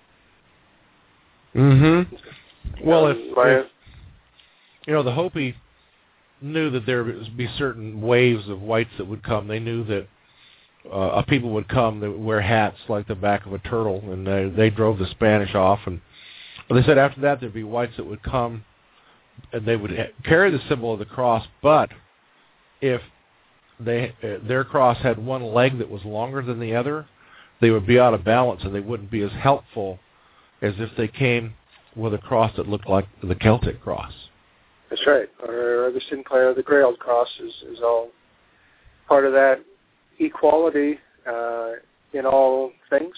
S7: Mm-hmm. Well,
S2: um,
S7: if, if, you know, the Hopi knew that there would be certain waves of whites that would come. They knew that uh, people would come that would wear hats like the back of a turtle, and they, they drove the Spanish off. And but they said after that there'd be whites that would come, and they would ha- carry the symbol of the cross, but if they uh, their cross had one leg that was longer than the other, they would be out of balance, and they wouldn't be as helpful as if they came with a cross that looked like the Celtic cross.
S2: That's right. Or the Sinclair, the Grail cross is, is all part of that equality uh, in all things.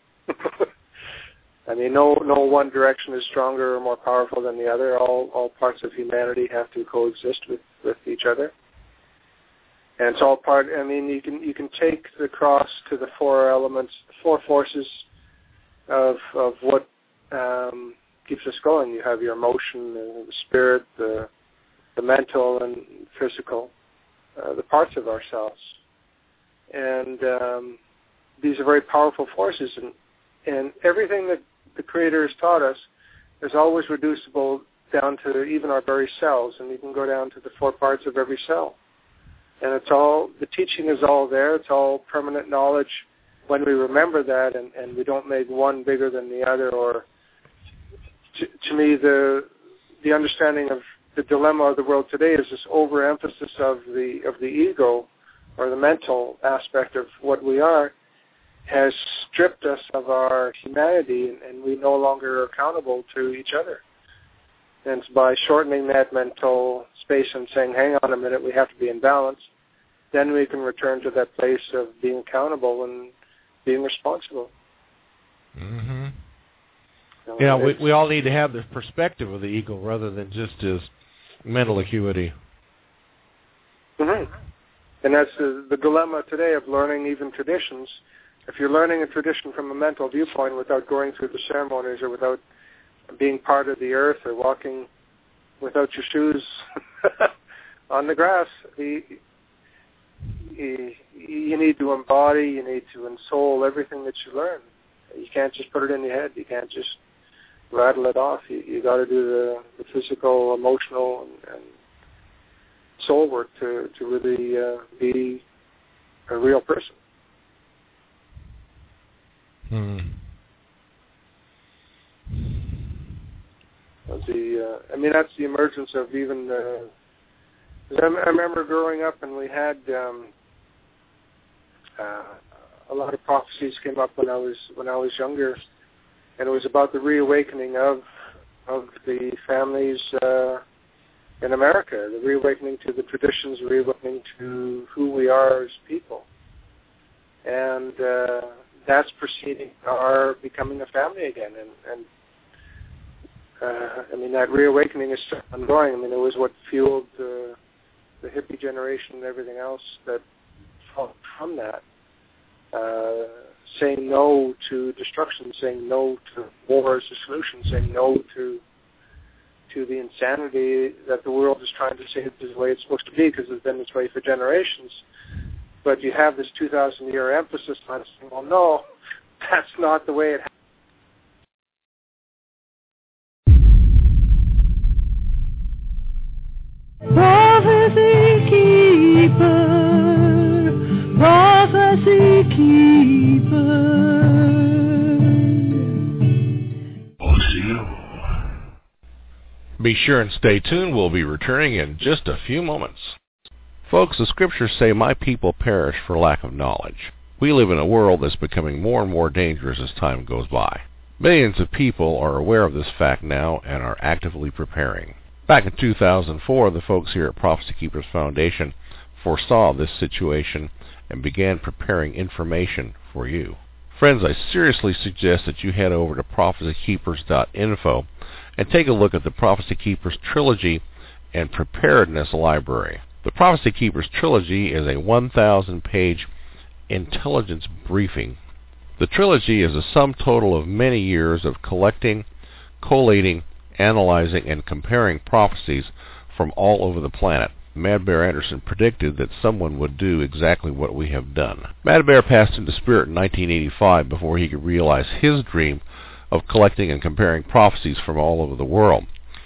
S2: I mean, no no one direction is stronger or more powerful than the other. All all parts of humanity have to coexist with, with each other. And it's all part. I mean, you can you can take the cross to the four elements, the four forces of of what um, keeps us going. You have your emotion, the spirit, the the mental and physical, uh, the parts of ourselves, and um, these are very powerful forces. And and everything that the Creator has taught us is always reducible down to even our very cells, and you can go down to the four parts of every cell. And it's all, the teaching is all there. It's all permanent knowledge when we remember that, and, and we don't make one bigger than the other. Or, to, to me, the the understanding of the dilemma of the world today is this overemphasis of the of the ego, or the mental aspect of what we are, has stripped us of our humanity, and, and we no longer are accountable to each other. And it's by shortening that mental space and saying, hang on a minute, we have to be in balance, then we can return to that place of being accountable and being responsible.
S7: Mm-hmm.
S2: So
S7: yeah, we, we all need to have the perspective of the ego rather than just his mental acuity.
S2: Mm-hmm. And that's the, the dilemma today of learning even traditions. If you're learning a tradition from a mental viewpoint without going through the ceremonies or without being part of the earth or walking without your shoes on the grass, you, you, you need to embody, you need to ensoul everything that you learn. You can't just put it in your head. You can't just rattle it off. You, you got to do the, the physical, emotional, and, and soul work to, to really uh, be a real person.
S7: Hmm.
S2: The, uh, I mean, that's the emergence of even. Uh, I, I remember growing up, and we had um, uh, a lot of prophecies came up when I was when I was younger, and it was about the reawakening of of the families uh, in America, the reawakening to the traditions, the reawakening to who we are as people, and uh, that's preceding our becoming a family again. And, and uh, I mean, that reawakening is still ongoing. I mean, it was what fueled uh, the hippie generation and everything else that followed from that. Uh, saying no to destruction, saying no to war as a solution, saying no to to the insanity that the world is trying to say is the way it's supposed to be, because it's been this way for generations. But you have this two thousand year emphasis on saying, well, no, that's not the way it happened.
S1: Prophecy keeper, prophecy keeper.
S3: Be sure and stay tuned. We'll be returning in just a few moments. Folks, the scriptures say, my people perish for lack of knowledge. We live in a world that's becoming more and more dangerous as time goes by. Millions of people are aware of this fact now and are actively preparing. Back in two thousand four, the folks here at Prophecy Keepers Foundation foresaw this situation and began preparing information for you. Friends, I seriously suggest that you head over to prophecy keepers dot info and take a look at the Prophecy Keepers Trilogy and Preparedness Library. The Prophecy Keepers Trilogy is a one thousand page intelligence briefing. The trilogy is a sum total of many years of collecting, collating, analyzing, and comparing prophecies from all over the planet. Mad Bear Anderson predicted that someone would do exactly what we have done. Mad Bear passed into spirit in nineteen eighty-five before he could realize his dream of collecting and comparing prophecies from all over the world.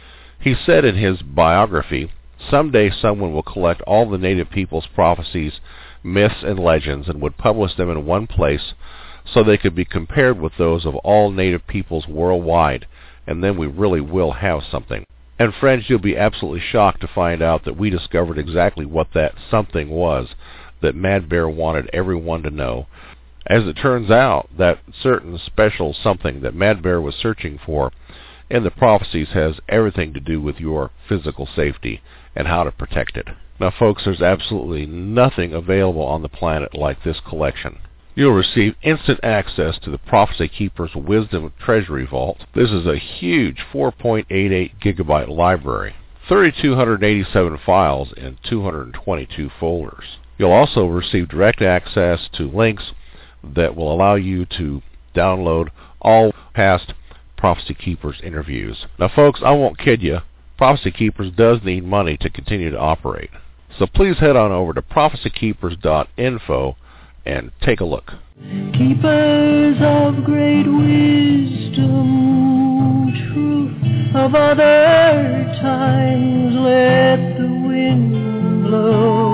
S3: He said in his biography, someday someone will collect all the native people's prophecies, myths, and legends and would publish them in one place so they could be compared with those of all native peoples worldwide, and then we really will have something. And friends, you'll be absolutely shocked to find out that we discovered exactly what that something was that Mad Bear wanted everyone to know. As it turns out, that certain special something that Mad Bear was searching for in the prophecies has everything to do with your physical safety and how to protect it. Now, folks, there's absolutely nothing available on the planet like this collection. You'll receive instant access to the Prophecy Keepers Wisdom Treasury Vault. This is a huge four point eight eight gigabyte library, three thousand two hundred eighty-seven files in two hundred twenty-two folders. You'll also receive direct access to links that will allow you to download all past Prophecy Keepers interviews. Now, folks, I won't kid you. Prophecy Keepers does need money to continue to operate. So please head on over to prophecy keepers dot info and take a look.
S1: Keepers of great wisdom, truth of other times, let the wind blow.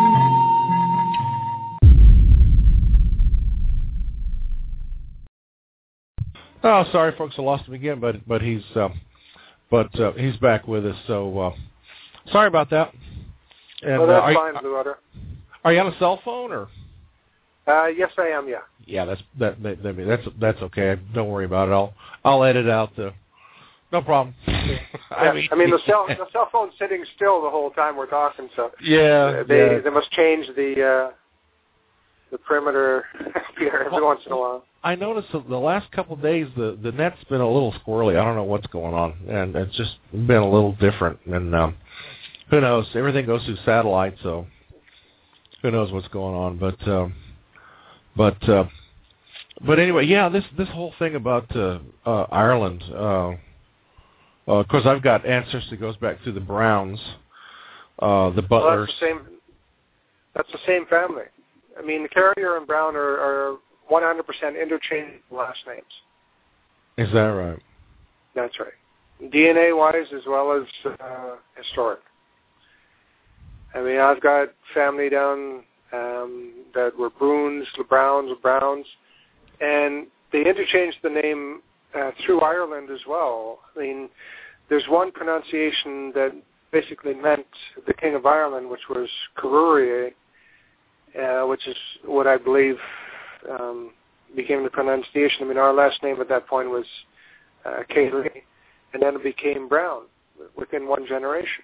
S7: Oh, sorry, folks, I lost him again, but but he's uh, but uh, he's back with us. So uh, sorry about that. And,
S2: well, that's
S7: uh,
S2: fine,
S7: you,
S2: Blue Otter.
S7: Are you on a cell phone or?
S2: Uh, yes, I am. Yeah.
S7: Yeah, that's that. that, that that's that's okay. Don't worry about it. I'll I'll edit out the. No problem.
S2: Yeah.
S7: I mean,
S2: I mean the cell the cell phone's sitting still the whole time we're talking, so
S7: yeah,
S2: they
S7: yeah.
S2: they must change the uh, the perimeter here every
S7: well,
S2: once in a while.
S7: I noticed that the last couple of days the the net's been a little squirrely. I don't know what's going on, and it's just been a little different. And um, who knows? Everything goes through satellite, so who knows what's going on? But um, but uh, but anyway, yeah. This this whole thing about uh, uh, Ireland. Uh, Uh, of course, I've got ancestry that goes back to the Browns, uh, the Butlers.
S2: Well, that's the same. That's the same family. I mean, the Carrier and Brown are, are one hundred percent interchangeable last names.
S7: Is that right?
S2: That's right. D N A-wise as well as uh, historic. I mean, I've got family down um, that were Bruins, the Browns, Browns, and they interchanged the name uh, through Ireland as well. I mean, there's one pronunciation that basically meant the King of Ireland, which was Carurier, uh, which is what I believe um, became the pronunciation. I mean, our last name at that point was uh, Cayley, and then it became Brown within one generation.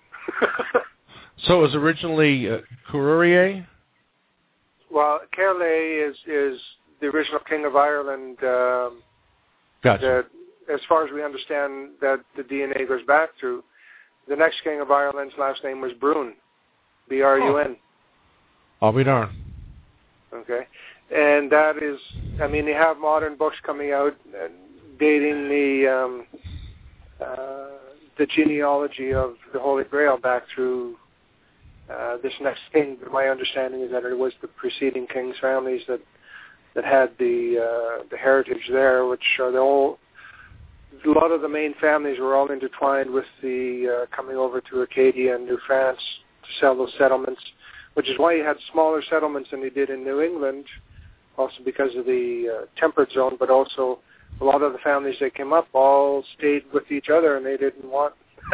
S7: So it was originally uh, Courier?
S2: Well, Cayley is is the original king of Ireland. Um,
S7: gotcha.
S2: That, as far as we understand, that the D N A goes back to. The next king of Ireland's last name was Brun, B R U N.
S7: I'll be darned.
S2: Okay. And that is, I mean, you have modern books coming out uh, dating the um, uh, the genealogy of the Holy Grail back through uh, this next king. But my understanding is that it was the preceding king's families that that had the uh, the heritage there, which are the old. A lot of the main families were all intertwined with the uh, coming over to Acadia and New France to sell those settlements, which is why you had smaller settlements than you did in New England, also because of the uh, temperate zone, but also a lot of the families that came up all stayed with each other, and they didn't want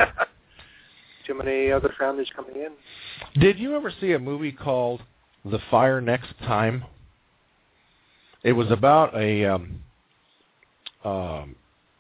S2: too many other families coming in.
S7: Did you ever see a movie called The Fire Next Time? It was about a... Um, um,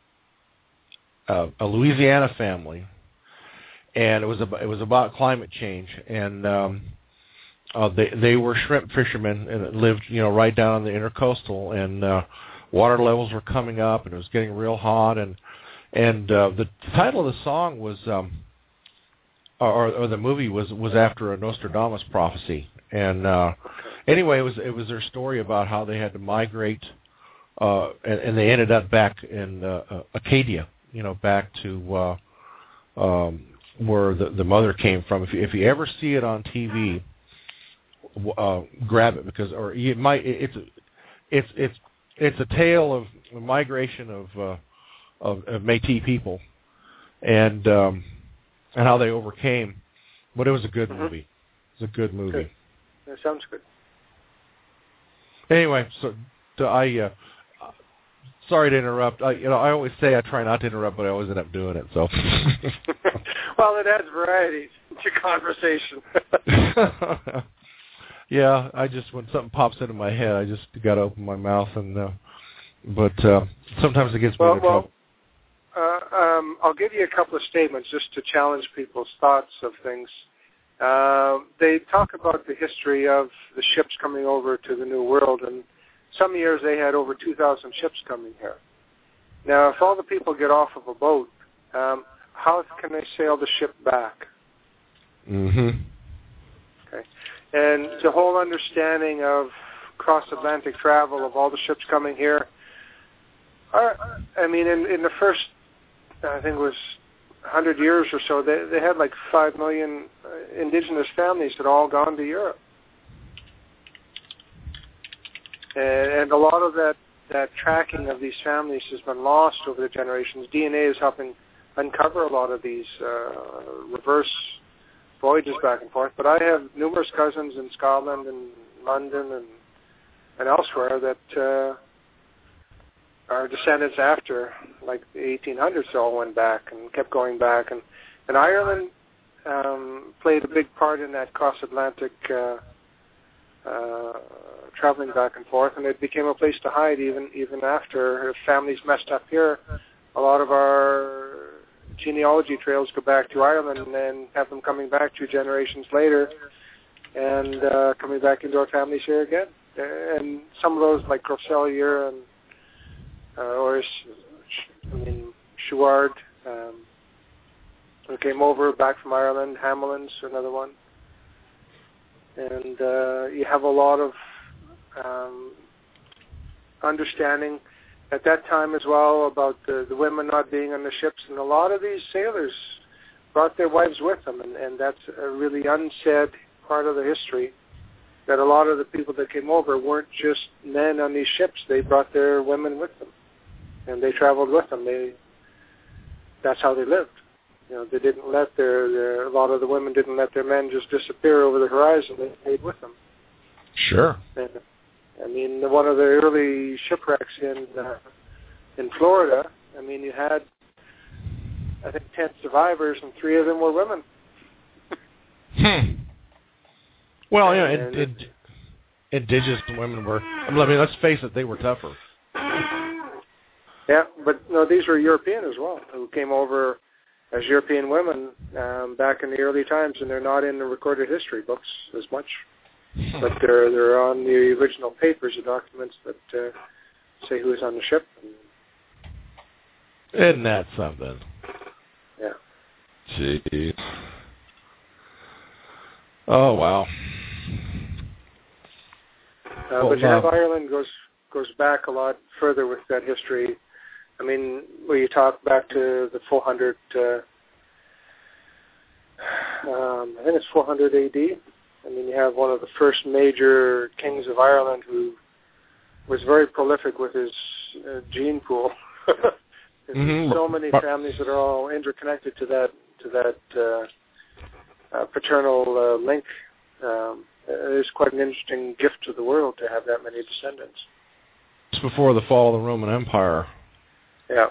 S7: Uh, a Louisiana family, and it was about, it was about climate change, and um, uh, they they were shrimp fishermen and lived you know right down on the intercoastal, and uh, water levels were coming up, and it was getting real hot, and and uh, the title of the song was um, or, or the movie was was after a Nostradamus prophecy, and uh, anyway, it was it was their story about how they had to migrate, uh, and, and they ended up back in uh, uh, Acadia. You know, back to uh, um, where the, the mother came from. If you, if you ever see it on T V, uh, grab it because, or you might. It's it's it's it's a tale of a migration of uh, of, of Métis people, and um, and how they overcame. But it was a good
S2: mm-hmm.
S7: movie. It's a good movie.
S2: Good. That sounds good.
S7: Anyway, so, so I. Uh, Sorry to interrupt. I, you know, I always say I try not to interrupt, but I always end up doing it. So,
S2: well, it adds variety to conversation.
S7: Yeah, I just when something pops into my head, I just got to open my mouth, and uh, but uh, sometimes it gets me
S2: well,
S7: into
S2: well,
S7: trouble.
S2: Uh, um, I'll give you a couple of statements just to challenge people's thoughts of things. Uh, they talk about the history of the ships coming over to the New World, and some years they had over two thousand ships coming here. Now, if all the people get off of a boat, um, how can they sail the ship back?
S7: Mm-hmm.
S2: Okay. And the whole understanding of cross-Atlantic travel, of all the ships coming here, are, I mean, in, in the first, I think it was one hundred years or so, they, they had like five million uh, indigenous families that all gone to Europe. And a lot of that, that tracking of these families has been lost over the generations. D N A is helping uncover a lot of these uh, reverse voyages back and forth. But I have numerous cousins in Scotland and London and, and elsewhere that uh, are descendants after, like the eighteen hundreds, all went back and kept going back. And, and Ireland um, played a big part in that cross-Atlantic uh, uh, traveling back and forth, and it became a place to hide even even after. If families messed up here, a lot of our genealogy trails go back to Ireland and then have them coming back two generations later and uh, coming back into our families here again. And some of those, like Groseillier and uh, or I mean Chouard, um, who came over back from Ireland. Hamelin's another one. And uh, you have a lot of um, understanding at that time as well about the, the women not being on the ships. And a lot of these sailors brought their wives with them, and, and that's a really unsaid part of the history, that a lot of the people that came over weren't just men on these ships. They brought their women with them, and they traveled with them. They That's how they lived. You know, they didn't let their, their, a lot of the women didn't let their men just disappear over the horizon. They stayed with them.
S7: Sure.
S2: And, I mean, one of the early shipwrecks in uh, in Florida, I mean, you had, I think, ten survivors, and three of them were women.
S7: Hmm. Well, yeah, it,
S2: and,
S7: it, indigenous women were. I mean, let's face it, they were tougher.
S2: Yeah, but no, these were European as well, who came over as European women um, back in the early times, and they're not in the recorded history books as much, but they're they're on the original papers, the documents that uh, say who was on the ship.
S7: Isn't that something?
S2: Yeah.
S7: Gee. Oh wow.
S2: Uh,
S7: well,
S2: but you have
S7: uh,
S2: Ireland goes goes back a lot further with that history. I mean, when you talk back to the four hundred, uh, um, I think it's four hundred A D. I mean, you have one of the first major kings of Ireland who was very prolific with his uh, gene pool.
S7: mm-hmm.
S2: So many families that are all interconnected to that to that uh, uh, paternal uh, link. Um, it's quite an interesting gift to the world to have that many descendants.
S7: Just before the fall of the Roman Empire.
S2: Yeah.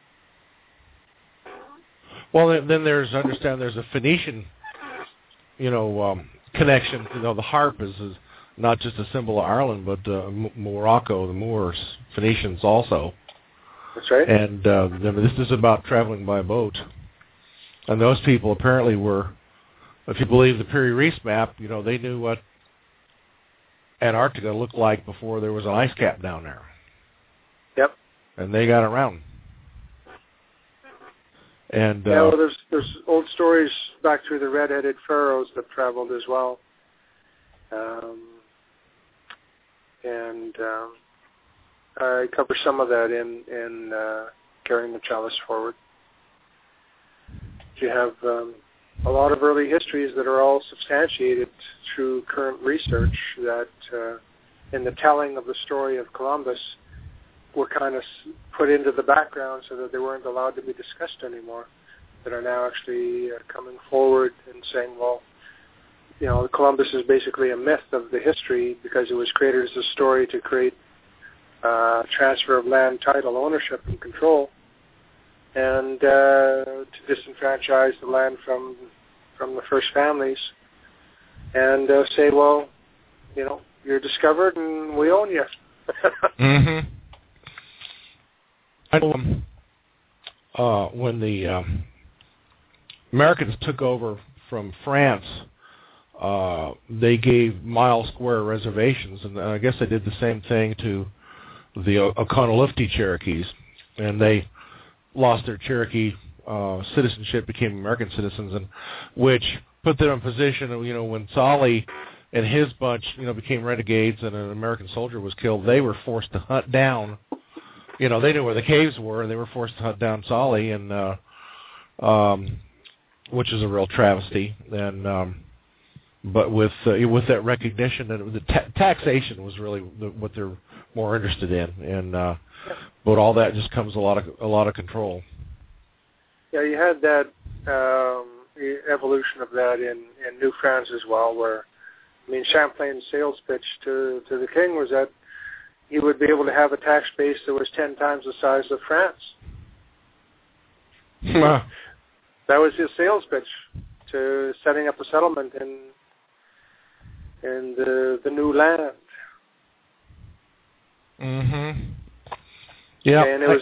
S7: Well, then there's, I understand there's a Phoenician, you know, um, connection. You know, the harp is, is not just a symbol of Ireland, but uh, M- Morocco, the Moors, Phoenicians also.
S2: That's right.
S7: And uh, this is about traveling by boat. And those people apparently were, if you believe the Piri Reis map, you know, they knew what Antarctica looked like before there was an ice cap down there.
S2: Yep.
S7: And they got around. And uh,
S2: yeah, well, there's there's old stories back through the red-headed pharaohs that traveled as well, um, and um, I cover some of that in in uh, Carrying the Chalice Forward. You have um, a lot of early histories that are all substantiated through current research that, uh, in the telling of the story of Columbus, were kind of put into the background so that they weren't allowed to be discussed anymore, that are now actually uh, coming forward and saying, well, you know, Columbus is basically a myth of the history because it was created as a story to create uh, transfer of land, title, ownership, and control, and uh, to disenfranchise the land from from the first families, and uh, say, well, you know, you're discovered and we own you.
S7: mm-hmm. I know um, uh, when the um, Americans took over from France, uh, they gave mile square reservations, and I guess they did the same thing to the o- Oconaluftee Cherokees, and they lost their Cherokee uh, citizenship, became American citizens, and which put them in position, you know, when Solly and his bunch, you know, became renegades and an American soldier was killed, they were forced to hunt down. You know, they knew where the caves were, and they were forced to hunt down Solly, and uh, um, which is a real travesty. And um, but with uh, with that recognition, that the ta- taxation was really the, what they're more interested in, and uh, but all that just comes a lot of a lot of control.
S2: Yeah, you had that um, evolution of that in, in New France as well, where I mean, Champlain's sales pitch to to the king was that he would be able to have a tax base that was ten times the size of France. That was his sales pitch to setting up a settlement in in the the new land.
S7: Mm-hmm. Yeah.
S2: And it was,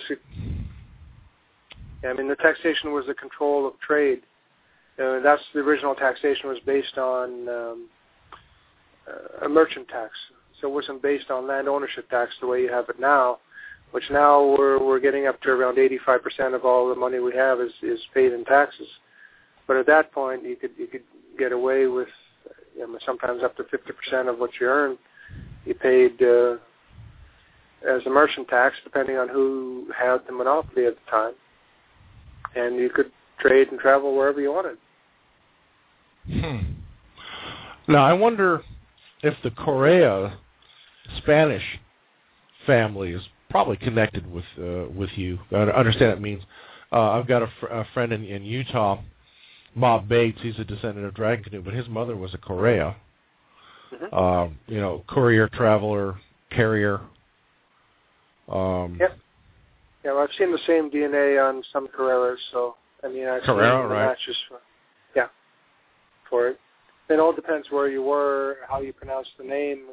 S2: I mean, the taxation was the control of trade. Uh, that's the original taxation was based on um, uh, a merchant tax. So it wasn't based on land ownership tax the way you have it now, which now we're we're getting up to around eighty-five percent of all the money we have is, is paid in taxes. But at that point, you could you could get away with, you know, sometimes up to fifty percent of what you earn. You paid uh, as a merchant tax, depending on who had the monopoly at the time, and you could trade and travel wherever you wanted.
S7: Hmm. Now I wonder if the Correa Spanish family is probably connected with uh, with you. I understand it means uh, I've got a, fr- a friend in, in Utah, Bob Bates. He's a descendant of Dragon Canoe, but his mother was a Correa. Mm-hmm. Uh, you know, courier, traveler, carrier. Um,
S2: yeah, yeah. Well, I've seen the same D N A on some Carreras, so I mean, I've
S7: Carrera,
S2: seen the
S7: right?
S2: matches for, yeah, for it. It all depends where you were, how you pronounce the name, what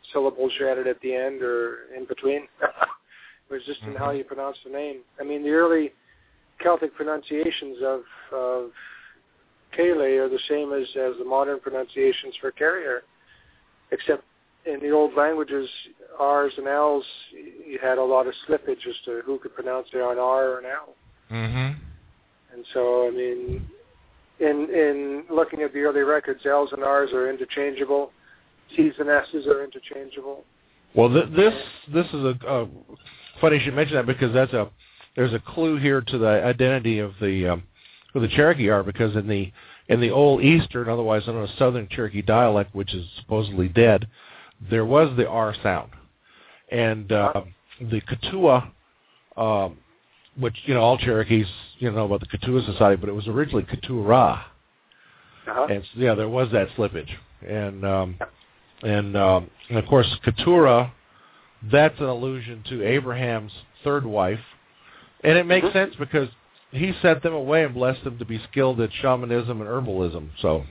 S2: syllables you added at the end or in between. It was just mm-hmm. in how you pronounce the name. I mean, the early Celtic pronunciations of, of Kayleigh are the same as, as the modern pronunciations for carrier, except in the old languages, R's and L's, you had a lot of slippage as to who could pronounce it on R or an L.
S7: Mm-hmm.
S2: And so, I mean, in in looking at the early records, L's and R's are interchangeable. C's and S's are interchangeable.
S7: Well, th- this this is a uh, funny you should mention that, because that's a there's a clue here to the identity of the um, who the Cherokee are, because in the in the Old Eastern, otherwise known as Southern Cherokee dialect, which is supposedly dead, there was the R sound, and uh, the Katua, um, which you know all Cherokees you know about the Katua Society, but it was originally Katura,
S2: uh-huh.
S7: and so, yeah, there was that slippage, and um, and, um, and of course Keturah, that's an allusion to Abraham's third wife, and it makes mm-hmm. sense because he sent them away and blessed them to be skilled at shamanism and herbalism. So,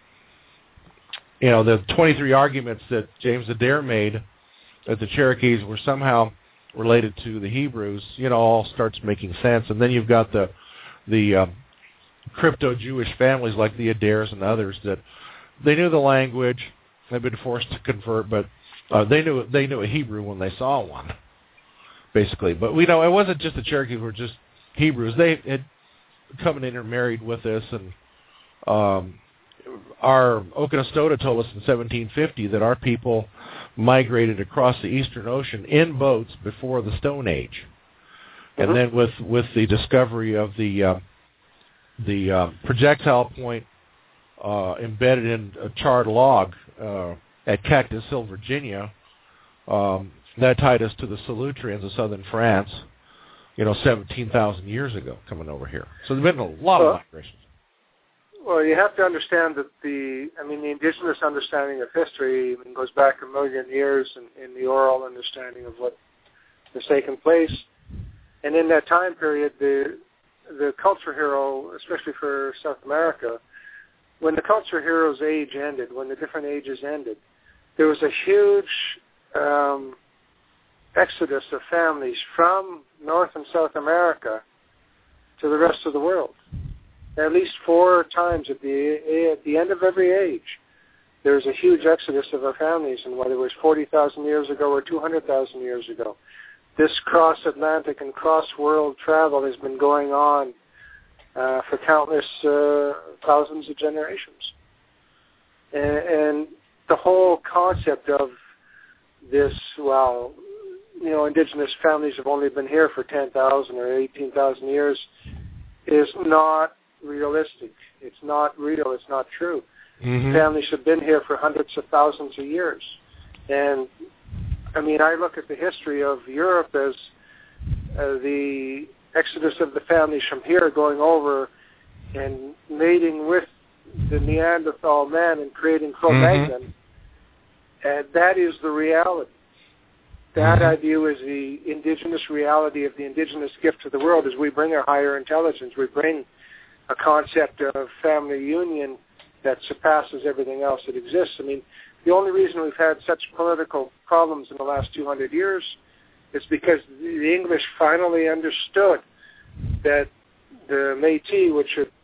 S7: you know, the twenty-three arguments that James Adair made that the Cherokees were somehow related to the Hebrews, you know, all starts making sense. And then you've got the the uh, crypto-Jewish families like the Adairs and others that they knew the language, they've been forced to convert, but uh, they knew they knew a Hebrew when they saw one, basically. But we know it wasn't just the Cherokees were just Hebrews. They had come and intermarried with us, and um, our Oconostota told us in seventeen fifty that our people migrated across the Eastern Ocean in boats before the Stone Age, mm-hmm. and then with, with the discovery of the uh, the uh, projectile point uh, embedded in a charred log uh, at Cactus Hill, Virginia, um, that tied us to the Solutreans of southern France. You know, seventeen thousand years ago, coming over here. So there's been a lot
S2: well,
S7: of migrations.
S2: Well, you have to understand that the, I mean, the indigenous understanding of history I mean, goes back a million years in, in the oral understanding of what has taken place. And in that time period, the the culture hero, especially for South America, when the culture hero's age ended, when the different ages ended, there was a huge um, exodus of families from North and South America to the rest of the world. At least four times at the at the end of every age, there was a huge exodus of our families, and whether it was forty thousand years ago or two hundred thousand years ago, this cross-Atlantic and cross-world travel has been going on uh, for countless uh, thousands of generations. And, and the whole concept of this, well, you know, indigenous families have only been here for ten thousand or eighteen thousand years is not realistic. It's not real. It's not true. Mm-hmm. Families have been here for hundreds of thousands of years. And, I mean, I look at the history of Europe as uh, the exodus of the families from here going over and mating with the Neanderthal man and creating Cro-Magnon. Mm-hmm. And that is the reality. That, mm-hmm. I view as the indigenous reality of the indigenous gift to the world, is we bring a higher intelligence. We bring a concept of family union that surpasses everything else that exists. I mean, the only reason we've had such political problems in the last two hundred years is because the English finally understood that the Métis, which are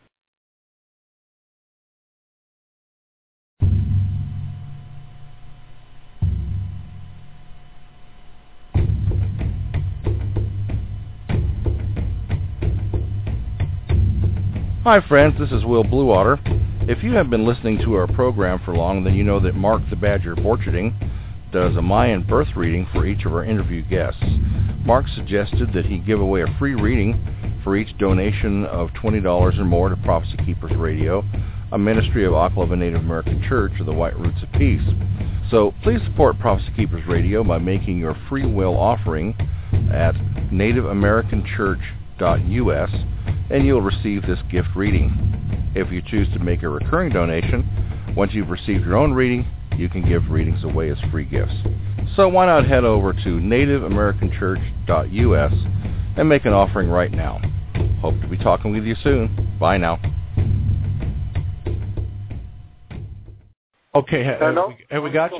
S8: Hi friends, this is Will Bluewater. If you have been listening to our program for long, then you know that Mark the Badger Borcherding does a Mayan birth reading for each of our interview guests. Mark suggested that he give away a free reading for each donation of twenty dollars or more to Prophecy Keepers Radio, a ministry of Oklahoma Native American Church of the White Roots of Peace. So please support Prophecy Keepers Radio by making your free will offering at native american church dot u s, and you'll receive this gift reading. If you choose to make a recurring donation, once you've received your own reading, you can give readings away as free gifts. So why not head over to native american church dot u s and make an offering right now. Hope to be talking with you soon. Bye now.
S7: Okay, have, have, we, have we got you?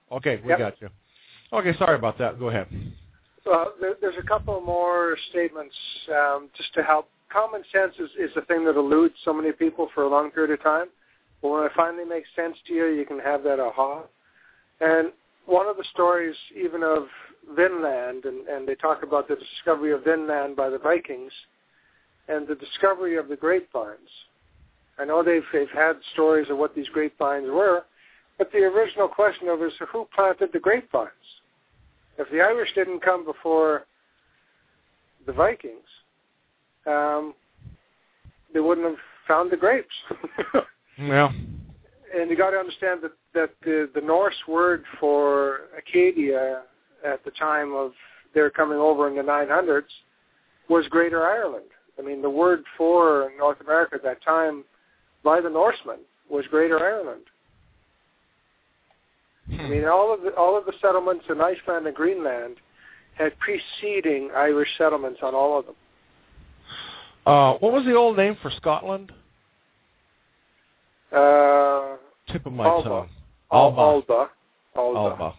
S7: Okay, we
S2: Yep.
S7: got you. Okay, sorry about that. Go ahead.
S2: Well, there, there's a couple more statements um, just to help. Common sense is, is the thing that eludes so many people for a long period of time. But when it finally makes sense to you, you can have that aha. And one of the stories even of Vinland, and, and they talk about the discovery of Vinland by the Vikings and the discovery of the grapevines. I know they've, they've had stories of what these grapevines were, but the original question of is who planted the grapevines? If the Irish didn't come before the Vikings, um, they wouldn't have found the grapes.
S7: Yeah.
S2: And you got to understand that, that the, the Norse word for Acadia at the time of their coming over in the nine hundreds was Greater Ireland. I mean, the word for North America at that time by the Norsemen was Greater Ireland. I mean, all of the, all of the settlements in Iceland and Greenland had preceding Irish settlements on all of them.
S7: Uh, what was the old name for Scotland?
S2: Uh,
S7: Tip of my
S2: Alba.
S7: tongue.
S2: Alba.
S7: Alba.
S2: Alba.
S7: Alba.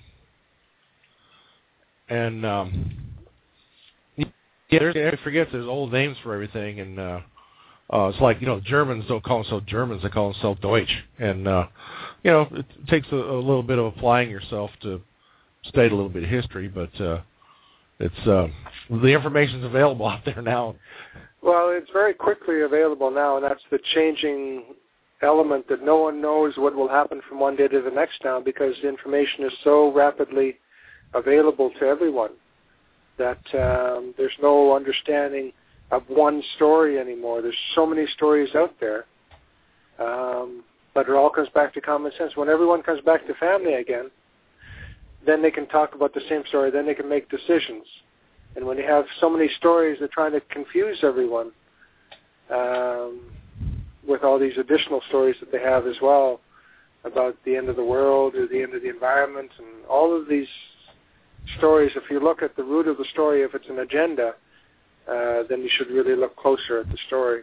S7: And um, yeah, there's, I forget there's old names for everything, and uh, uh, it's like, you know, Germans don't call themselves Germans; they call themselves Deutsch. And uh, you know, it takes a, a little bit of applying yourself to state a little bit of history, but uh, it's uh, the information's available out there now.
S2: Well, it's very quickly available now, and that's the changing element that no one knows what will happen from one day to the next now, because the information is so rapidly available to everyone that um, there's no understanding of one story anymore. There's so many stories out there, um, but it all comes back to common sense. When everyone comes back to family again, then they can talk about the same story, then they can make decisions. And when you have so many stories, they're trying to confuse everyone um, with all these additional stories that they have as well about the end of the world or the end of the environment, and all of these stories. If you look at the root of the story, if it's an agenda, uh, then you should really look closer at the story.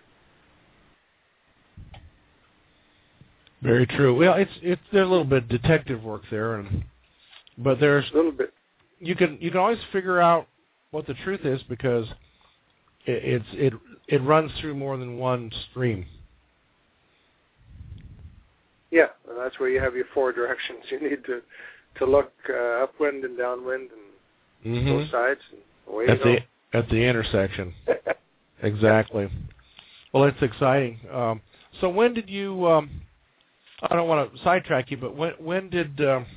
S7: Very true. Well, it's it's there's a little bit of detective work there, and but there's
S2: a little bit.
S7: You can you can always figure out what the truth is because it, it's it it runs through more than one stream.
S2: Yeah, and that's where you have your four directions. You need to to look uh, upwind and downwind and
S7: mm-hmm.
S2: both sides. And away
S7: at
S2: you
S7: the
S2: go.
S7: at the intersection. Exactly. Well, it's exciting. Um, so when did you? Um, I don't want to sidetrack you, but when when did? Um,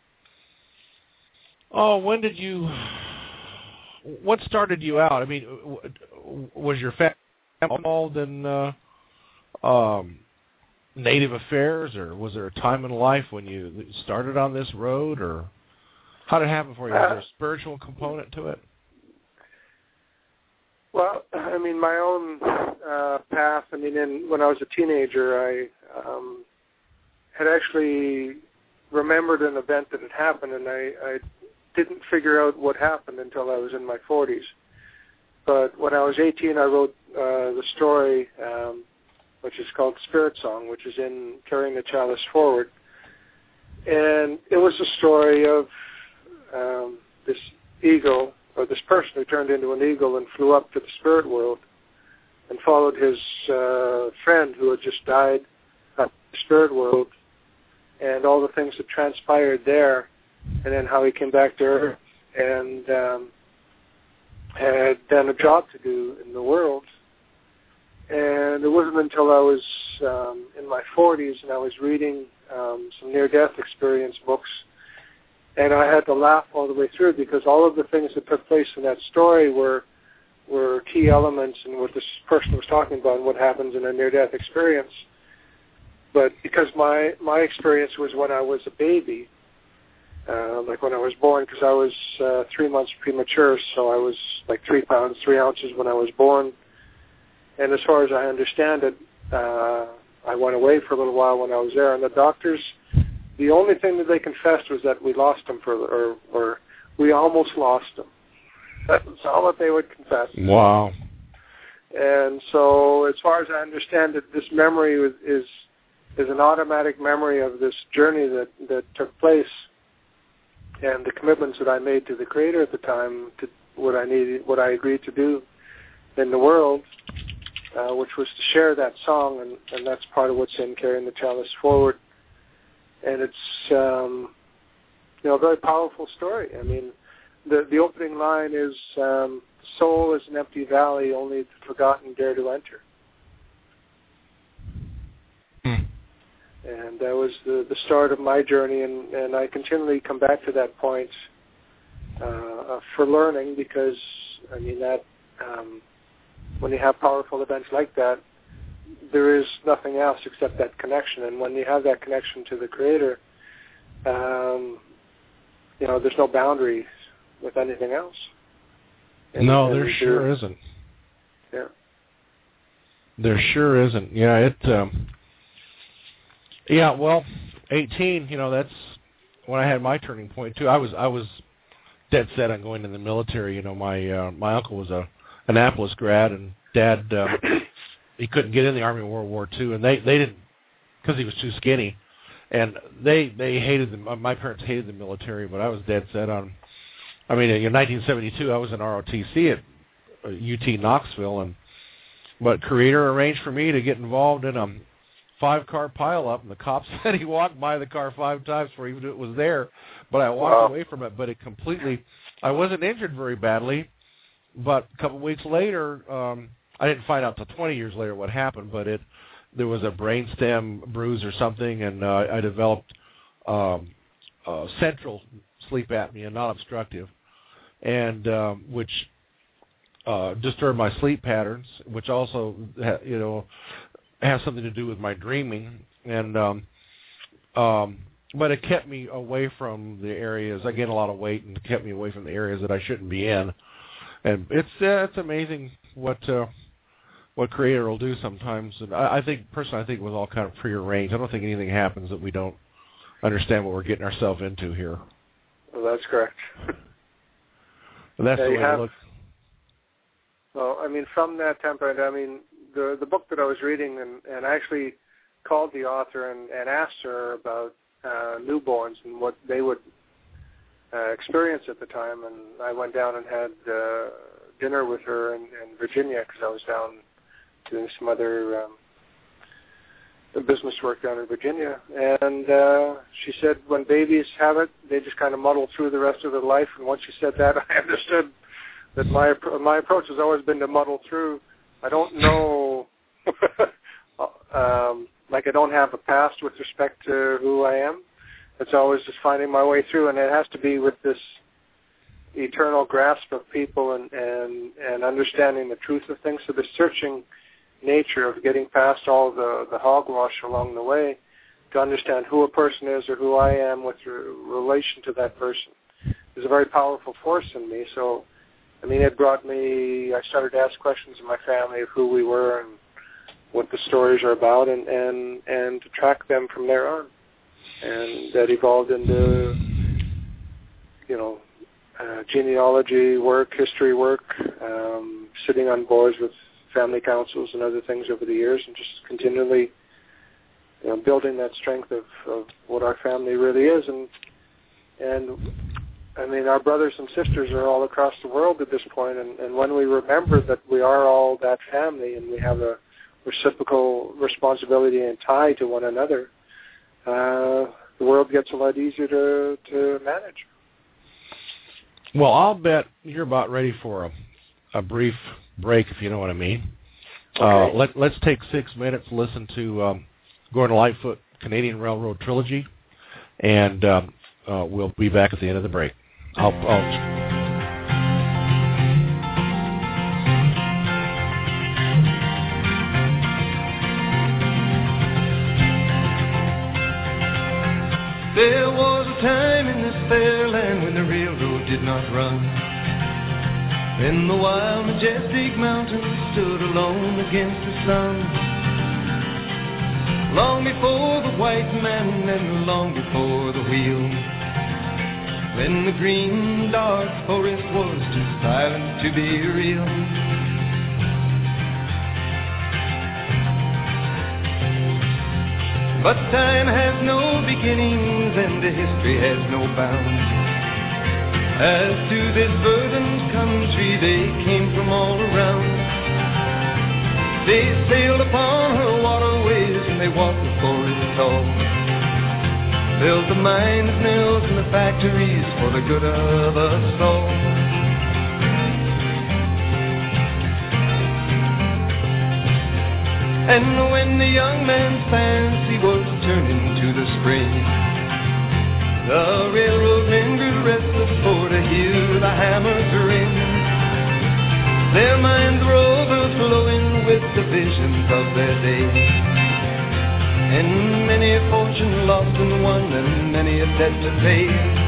S7: oh, when did you? What started you out? I mean, was your family involved in uh, um, Native affairs, or was there a time in life when you started on this road, or how did it happen for you? Was there a spiritual component to it?
S2: Well, I mean, my own uh, path. I mean, in, when I was a teenager, I um, had actually remembered an event that had happened, and I, I didn't figure out what happened until I was in my forties. But when I was eighteen, I wrote uh, the story, um, which is called Spirit Song, which is in Carrying the Chalice Forward. And it was a story of um, this eagle, or this person who turned into an eagle and flew up to the spirit world and followed his uh, friend who had just died at the spirit world, and all the things that transpired there, and then how he came back to Earth and um, had then a job to do in the world. And it wasn't until I was um, in my forties and I was reading um, some near-death experience books, and I had to laugh all the way through because all of the things that took place in that story were were key elements in what this person was talking about and what happens in a near-death experience. But because my, my experience was when I was a baby, uh, like when I was born, because I was uh, three months premature, so I was like three pounds, three ounces when I was born. And as far as I understand it, uh, I went away for a little while when I was there, and the doctors, the only thing that they confessed was that we lost him for, or, or we almost lost him. That's all that they would confess.
S7: Wow.
S2: And so, as far as I understand it, this memory is is, is an automatic memory of this journey that, that took place. and the commitments that I made to the Creator at the time, to what I needed, what I agreed to do in the world, uh, which was to share that song, and, and that's part of what's in Carrying the Chalice Forward. And it's, um, you know, a very powerful story. I mean, the the opening line is, um, "The soul is an empty valley, only the forgotten dare to enter."
S7: Hmm.
S2: And that was the, the start of my journey, and, and I continually come back to that point uh, for learning, because, I mean, that um, when you have powerful events like that, there is nothing else except that connection. And when you have that connection to the Creator, um, you know, there's no boundaries with anything else. And,
S7: no,
S2: and
S7: there sure isn't.
S2: Yeah.
S7: There sure isn't. Yeah, it... Um, Yeah, well, eighteen, you know, that's when I had my turning point too. I was I was dead set on going in the military. You know, my uh, my uncle was a Annapolis grad, and Dad um, he couldn't get in the Army in World War Two, and they they didn't, because he was too skinny, and they they hated the my parents hated the military, but I was dead set on. I mean, in nineteen seventy-two, I was in R O T C at U T Knoxville, and but Creator arranged for me to get involved in a five-car pileup, and the cops said he walked by the car five times before he knew it was there, but I walked
S2: wow.
S7: away from it, but it completely, I wasn't injured very badly, but a couple of weeks later, um, I didn't find out till twenty years later what happened, but it, there was a brainstem bruise or something, and uh, I developed um, uh, central sleep apnea, not obstructive, and um, which uh, disturbed my sleep patterns, which also, you know, has something to do with my dreaming, and um, um, but it kept me away from the areas. I gained a lot of weight, and kept me away from the areas that I shouldn't be in. And it's uh, it's amazing what uh, what Creator will do sometimes. And I, I think personally, I think it was all kind of prearranged. I don't think anything happens that we don't understand what we're getting ourselves into here.
S2: Well, that's correct.
S7: And that's
S2: yeah,
S7: the way
S2: have,
S7: to look.
S2: Well, I mean, from that temperament, I mean. The the book that I was reading, and, and I actually called the author and, and asked her about uh, newborns and what they would uh, experience at the time. And I went down and had uh, dinner with her in, in Virginia, because I was down doing some other um, business work down in Virginia. And uh, she said when babies have it, they just kind of muddle through the rest of their life. And once she said that, I understood that my my approach has always been to muddle through. I don't know, um, like I don't have a past with respect to who I am. It's always just finding my way through, and it has to be with this eternal grasp of people and, and, and understanding the truth of things. So the searching nature of getting past all the, the hogwash along the way to understand who a person is or who I am with re- relation to that person is a very powerful force in me. So I mean, it brought me, I started to ask questions of my family of who we were and what the stories are about, and, and, and to track them from there on. And that evolved into, you know, uh, genealogy work, history work, um, sitting on boards with family councils and other things over the years, and just continually, you know, building that strength of, of what our family really is. And, and I mean, our brothers and sisters are all across the world at this point, and, and when we remember that we are all that family and we have a reciprocal responsibility and tie to one another, uh, the world gets a lot easier to, to manage.
S7: Well, I'll bet you're about ready for a, a brief break, if you know what I mean.
S2: Okay.
S7: Uh, let, let's take six minutes, listen to um, Gordon Lightfoot, Canadian Railroad Trilogy, and um, uh, we'll be back at the end of the break. I'll, I'll
S9: There was a time in this fair land when the railroad did not run. Then the wild, majestic mountains stood alone against the sun. Long before the white man and long before the wheel. When the green, dark forest was too silent to be real. But time has no beginnings and the history has no bounds. As to this verdant country they came from all around. They sailed upon her waterways and they walked the forest tall. Built the mines, mills, and the factories for the good of us all. And when the young man's fancy was turning to the spring, the railroad men grew restless for to hear the hammers ring. Their minds were overflowing with the visions of their day, and many a fortune lost and won, and many a debt to pay.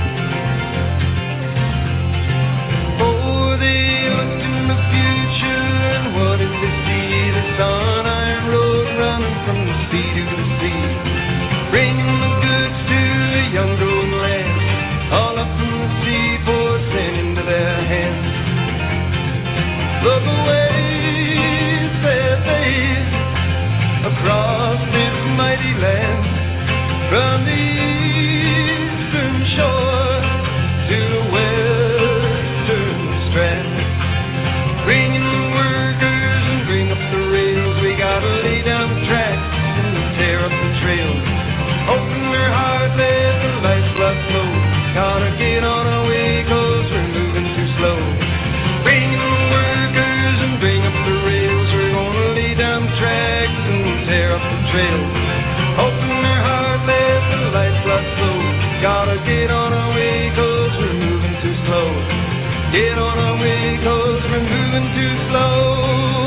S9: Oh, they looked in the future, and what did they see? The sun iron road running from the sea to the sea, bringing the goods to the young growing land, all up from the seaport sent into their hands. Look away, said they, across this mighty land, from the eastern shore to the western strand, bringing workers and bring up the rails. We gotta lay down the tracks and tear up the trails. Open their heart, let the lifeblood flow. Gotta get on our way, cause we're moving too slow. Bringing workers and bring up the rails. We're gonna lay down the tracks and tear up the trails. Open their heart, let the lifeblood flow. Gotta get on our way, cause we're moving too slow. Get on our way, cause we're moving too slow.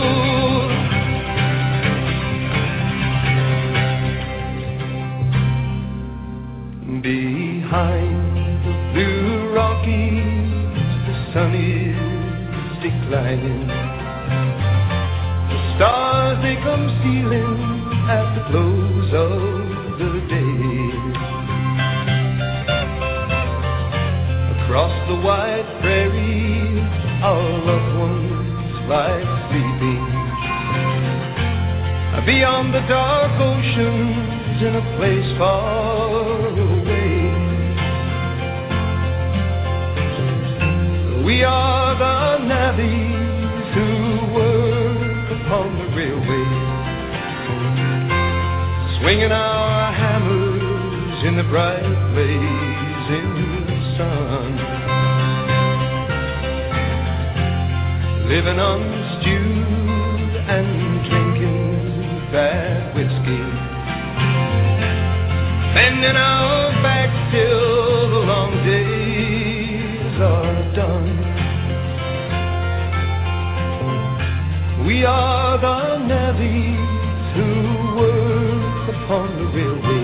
S9: Behind the blue Rockies, the sun is declining. The stars, they come stealing at the close of the day. Across the wide prairie, our loved ones lie sleeping. Beyond the dark oceans, in a place far away, we are the navvies who work upon the railway, swinging our hammers in the bright blazing sun, living on stewed and drinking bad whiskey, bending our backs till the long days are done. We are the navvies who work upon the railway,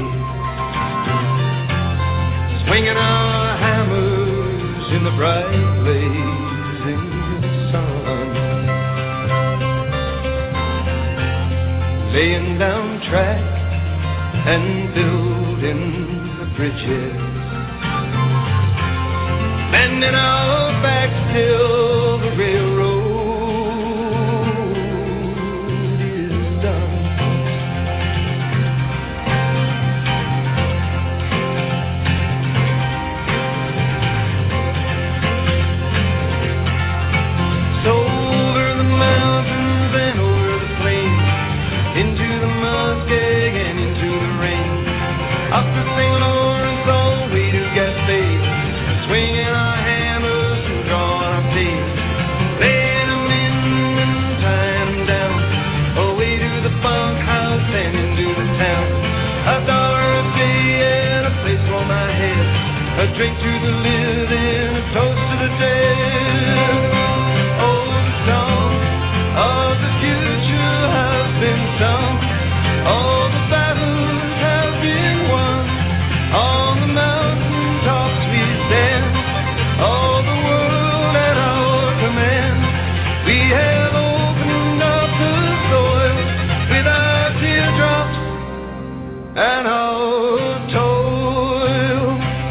S9: swinging our hammers in the bright blazing sun, laying down tracks and building the bridges, bending our backs till the railroad is done. So over the mountains and over the plains, into the muskeg and into the rain, up the Saint Lawrence all the way to Gaspé, swinging our hammers and drawing our pace, laying them in and tying them down, away to the bunkhouse and into the town. A dollar a day and a place for my head, a drink to the living, a toast to the dead. Oh, the song of the future has been sung, all the battles have been won, on the mountain tops we stand, all the world at our command. We have opened up the soil with our teardrops and our toil.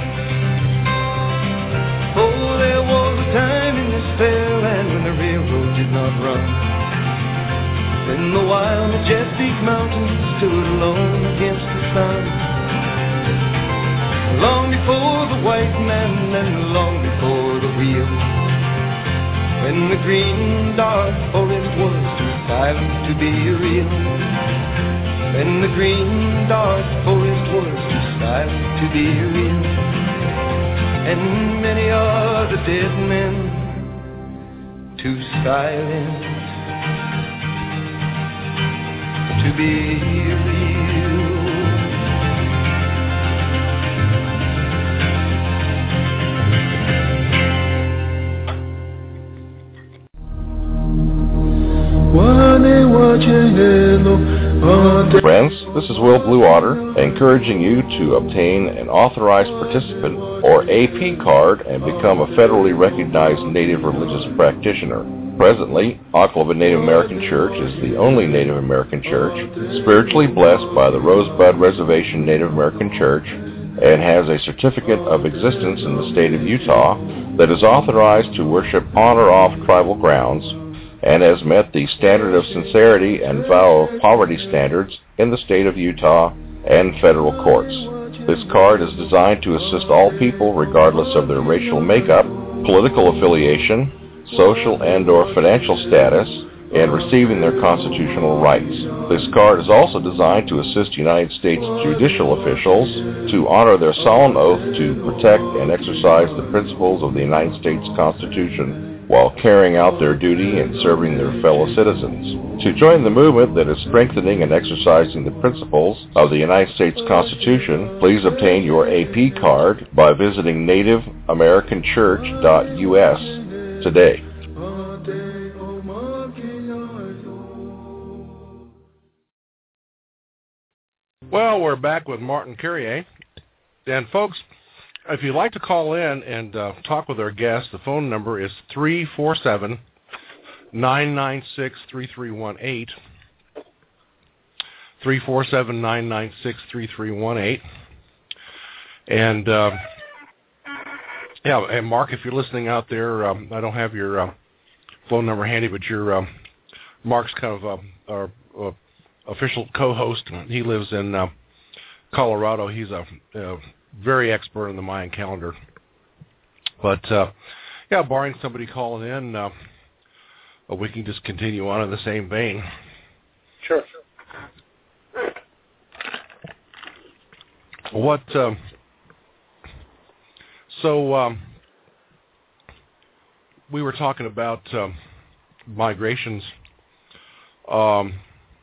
S9: Oh, there was a time in this fair land when the railroad did not run, when the wild majestic mountains stood alone against the sun. Long before the white man and long before the wheel. When the green dark forest was too silent to be real. When the green dark forest was too silent to be real. And many are the dead men too silent to be real.
S8: Friends, this is Will Bluewater, encouraging you to obtain an authorized participant or A P card and become a federally recognized Native religious practitioner. Presently, Oklahoman Native American Church is the only Native American church spiritually blessed by the Rosebud Reservation Native American Church and has a certificate of existence in the state of Utah that is authorized to worship on or off tribal grounds and has met the standard of sincerity and vow of poverty standards in the state of Utah and federal courts. This card is designed to assist all people regardless of their racial makeup, political affiliation, social and or financial status, and receiving their constitutional rights. This card is also designed to assist United States judicial officials to honor their solemn oath to protect and exercise the principles of the United States Constitution while carrying out their duty and serving their fellow citizens. To join the movement that is strengthening and exercising the principles of the United States Constitution, please obtain your A P card by visiting native american church dot U S today.
S7: Well, we're back with Martin Carrier. And folks, if you'd like to call in and uh, talk with our guest, the phone number is three four seven, nine nine six, three three one eight, three four seven, nine nine six, three three one eight. And, uh, yeah, and Mark, if you're listening out there, um, I don't have your uh, phone number handy, but your uh, Mark's kind of uh, our uh, official co-host. He lives in uh, Colorado. He's a... Uh, very expert in the Mayan calendar. But, uh, yeah, barring somebody calling in, uh, we can just continue on in the same vein.
S2: Sure.
S7: What, um, so, um, we were talking about um, migrations. Um,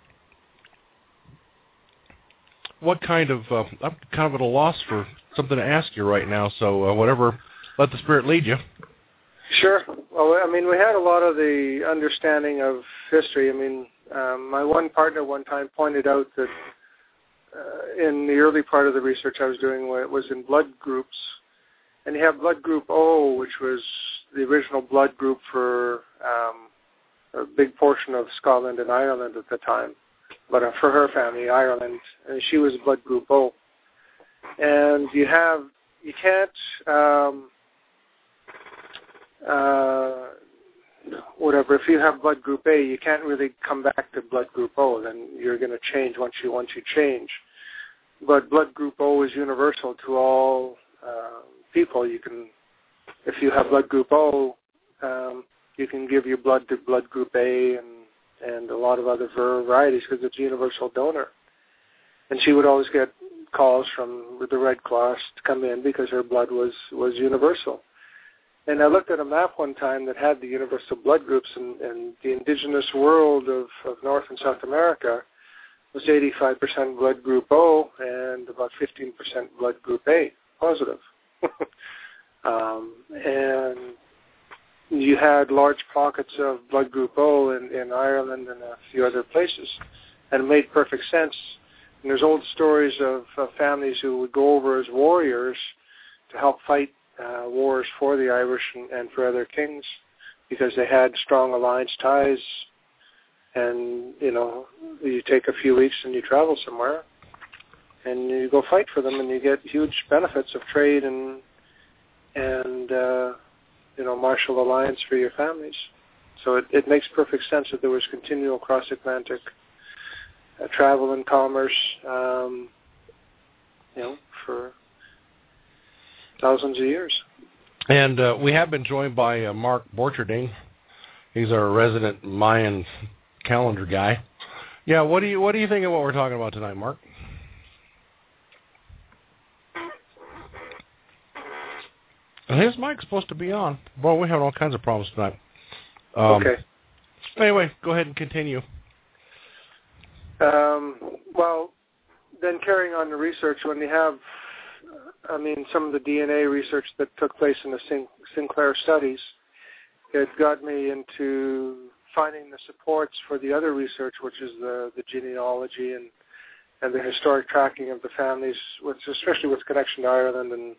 S7: what kind of, uh, I'm kind of at a loss for something to ask you right now, so uh, whatever, let the Spirit lead you.
S2: Sure. Well, I mean, we had a lot of the understanding of history. I mean, um, my one partner one time pointed out that uh, in the early part of the research I was doing was in blood groups, and you have blood group O, which was the original blood group for um, a big portion of Scotland and Ireland at the time, but uh, for her family, Ireland, and she was blood group O. And you have, you can't, um, uh, whatever, if you have blood group A, you can't really come back to blood group O, then you're going to change once you, once you change. But blood group O is universal to all uh, people. You can, if you have blood group O, um, you can give your blood to blood group A and, and a lot of other varieties because it's a universal donor. And she would always get calls from the Red Cross to come in because her blood was, was universal. And I looked at a map one time that had the universal blood groups, and, and the indigenous world of, of North and South America was eighty-five percent blood group O and about fifteen percent blood group A, positive. um, and you had large pockets of blood group O in, in Ireland and a few other places, and it made perfect sense. And there's old stories of, of families who would go over as warriors to help fight uh, wars for the Irish and, and for other kings because they had strong alliance ties. And, you know, you take a few weeks and you travel somewhere and you go fight for them and you get huge benefits of trade and, and uh, you know, martial alliance for your families. So it, it makes perfect sense that there was continual cross-Atlantic Uh, travel and commerce, um, you know, for... thousands of years.
S7: And uh, we have been joined by uh, Mark Borcherding. He's our resident Mayan calendar guy. Yeah, what do you what do you think of what we're talking about tonight, Mark? His mic's supposed to be on. Boy, we're having all kinds of problems tonight. Um,
S2: okay.
S7: Anyway, go ahead and continue.
S2: Um, well, then carrying on the research, when you have, I mean, some of the D N A research that took place in the Sin- Sinclair studies, it got me into finding the supports for the other research, which is the, the genealogy and, and the historic tracking of the families, which, especially with connection to Ireland. And,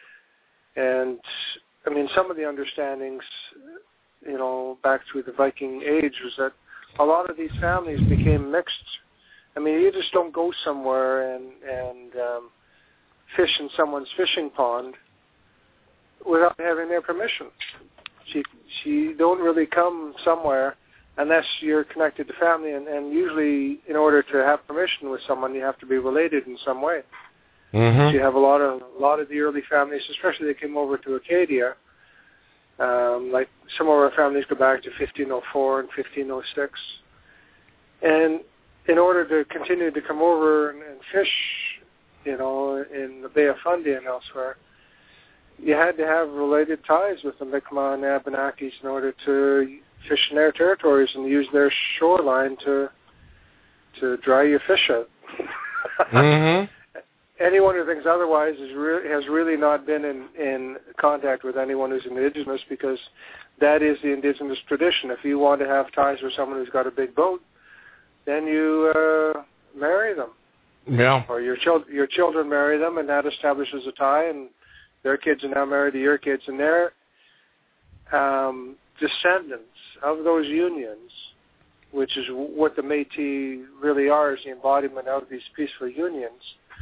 S2: and, I mean, some of the understandings, you know, back through the Viking age was that a lot of these families became mixed. I mean, you just don't go somewhere and, and um, fish in someone's fishing pond without having their permission. She, she don't really come somewhere unless you're connected to family, and, and usually in order to have permission with someone, you have to be related in some way.
S7: Mm-hmm.
S2: So you have a lot of a lot of the early families, especially they came over to Acadia. Um, like some of our families go back to fifteen oh four and fifteen oh six, and in order to continue to come over and, and fish, you know, in the Bay of Fundy and elsewhere, you had to have related ties with the Mi'kmaq and Abenakis in order to fish in their territories and use their shoreline to to dry your fish out.
S7: Mm-hmm.
S2: Anyone who thinks otherwise is re- has really not been in, in contact with anyone who's indigenous, because that is the indigenous tradition. If you want to have ties with someone who's got a big boat, then you uh, marry them.
S7: Yeah.
S2: Or your, chil- your children marry them, and that establishes a tie, and their kids are now married to your kids, and their um, descendants of those unions, which is what the Métis really are, is the embodiment of these peaceful unions,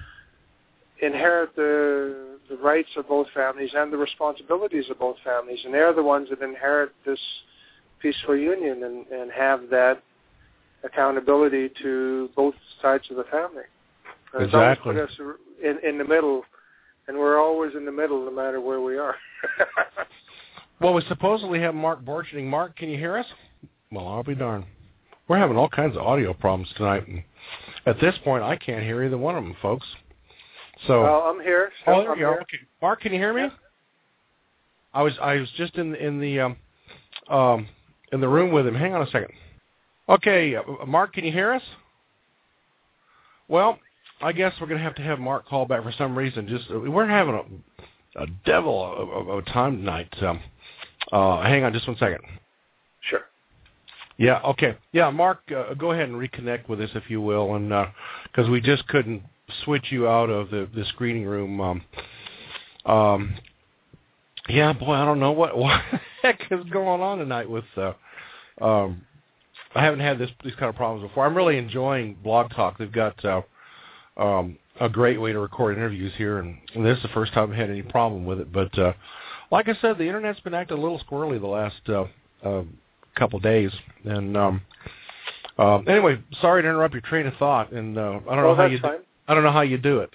S2: inherit the the rights of both families and the responsibilities of both families, and they're the ones that inherit this peaceful union and, and have that accountability to both sides of the family. And
S7: exactly.
S2: It's always put us in, in the middle, and we're always in the middle no matter where we are.
S7: Well, we supposedly have Mark Borcherding. Mark, can you hear us? Well, I'll be darned. We're having all kinds of audio problems tonight, and at this point, I can't hear either one of them, folks. So,
S2: well, I'm here. So
S7: oh, there
S2: I'm
S7: you are.
S2: here.
S7: Okay. Mark, can you hear me?
S2: Yeah.
S7: I was I was just in in the um, um, in the room with him. Hang on a second. Okay, uh, Mark, can you hear us? Well, I guess we're going to have to have Mark call back for some reason. Just uh, we're having a, a devil of, of, of a time tonight. Um, uh, hang on just one second.
S2: Sure.
S7: Yeah. Okay. Yeah, Mark, uh, go ahead and reconnect with us if you will, and because uh, we just couldn't switch you out of the, the screening room. Um, um, yeah, boy, I don't know what what the heck is going on tonight with. Uh, um, I haven't had this these kind of problems before. I'm really enjoying Blog Talk. They've got uh, um, a great way to record interviews here, and, and this is the first time I've had any problem with it. But uh, like I said, the internet's been acting a little squirrely the last uh, uh, couple days, and um, uh, anyway, sorry to interrupt your train of thought. And uh, I don't
S2: oh,
S7: know how
S2: that's
S7: you.
S2: fine.
S7: Do, I don't know how you do it.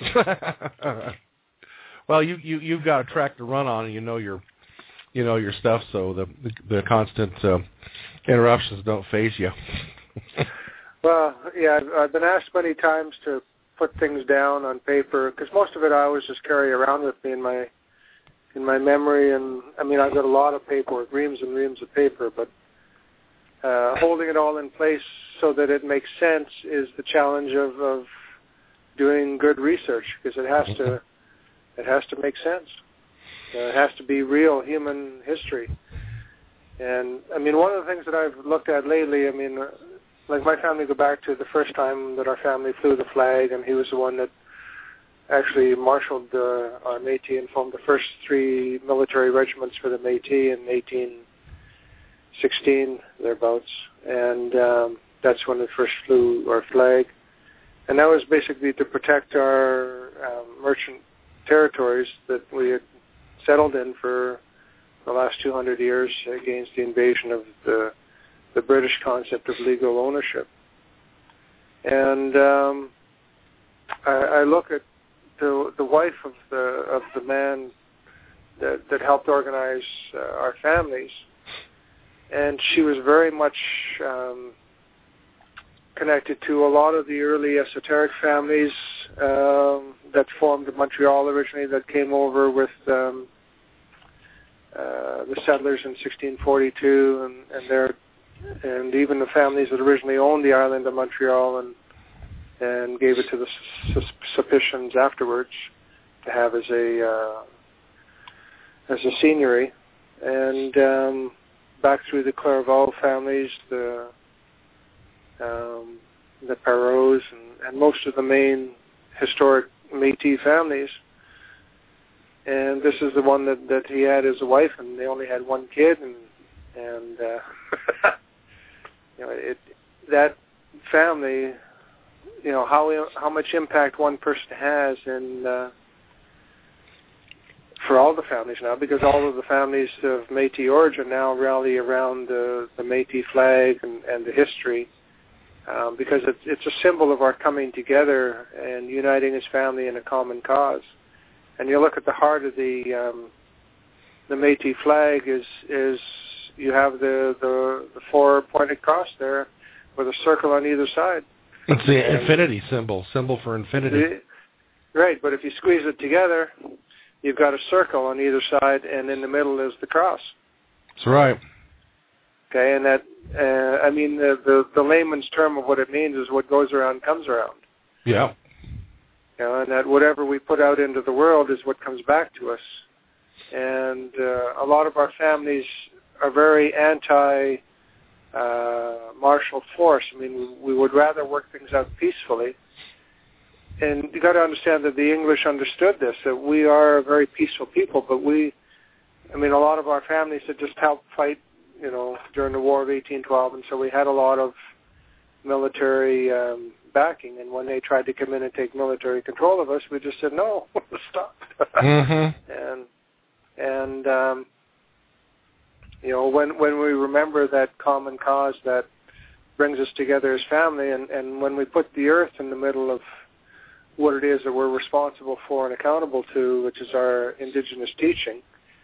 S7: Well, you, you you've got a track to run on, and you know your you know your stuff, so the the, the constant uh, interruptions don't faze you.
S2: Well, yeah, I've, I've been asked many times to put things down on paper, because most of it I always just carry around with me in my in my memory, and I mean I've got a lot of paper, reams and reams of paper, but uh, holding it all in place so that it makes sense is the challenge of, of doing good research, because it has to it has to make sense. Uh, it has to be real human history. And I mean, one of the things that I've looked at lately, I mean, uh, like my family go back to the first time that our family flew the flag, and he was the one that actually marshaled uh, our Métis and formed the first three military regiments for the Métis in eighteen sixteen, thereabouts. And um, that's when we first flew our flag. And that was basically to protect our um, merchant territories that we had settled in for the last two hundred years against the invasion of the the British concept of legal ownership. And um, I, I look at the the wife of the of the man that, that helped organize uh, our families. And she was very much um, connected to a lot of the early esoteric families um, that formed Montreal originally, that came over with um, uh, the settlers in sixteen forty-two, and, and their and even the families that originally owned the island of Montreal and and gave it to the Sulpicians afterwards to have as a uh, as a seigneury, and um, back through the Clairvaux families, the um, the Perrots, and, and most of the main historic Métis families. And this is the one that, that he had as a wife, and they only had one kid, and and uh, you know, it that family, you know, how how much impact one person has in uh, for all the families now, because all of the families of Métis origin now rally around the, the Métis flag and, and the history, um, because it, it's a symbol of our coming together and uniting as family in a common cause. And you look at the heart of the um, the Métis flag is is you have the, the, the four pointed cross there with a circle on either side.
S7: It's the
S2: and
S7: infinity symbol, symbol for infinity.
S2: Right, but if you squeeze it together, you've got a circle on either side, and in the middle is the cross.
S7: That's right.
S2: Okay, and that, uh, I mean, the, the, the layman's term of what it means is what goes around comes around.
S7: Yeah.
S2: You know, and that whatever we put out into the world is what comes back to us. And uh, a lot of our families are very anti uh, martial force. I mean, we would rather work things out peacefully. And you got to understand that the English understood this, that we are a very peaceful people, but we, I mean, a lot of our families had just helped fight, you know, during the War of eighteen twelve, and so we had a lot of military um, backing, and when they tried to come in and take military control of us, we just said, no, stop.
S7: Mm-hmm.
S2: And, and um, you know, when, when we remember that common cause that brings us together as family, and, and when we put the earth in the middle of what it is that we're responsible for and accountable to, which is our indigenous teaching,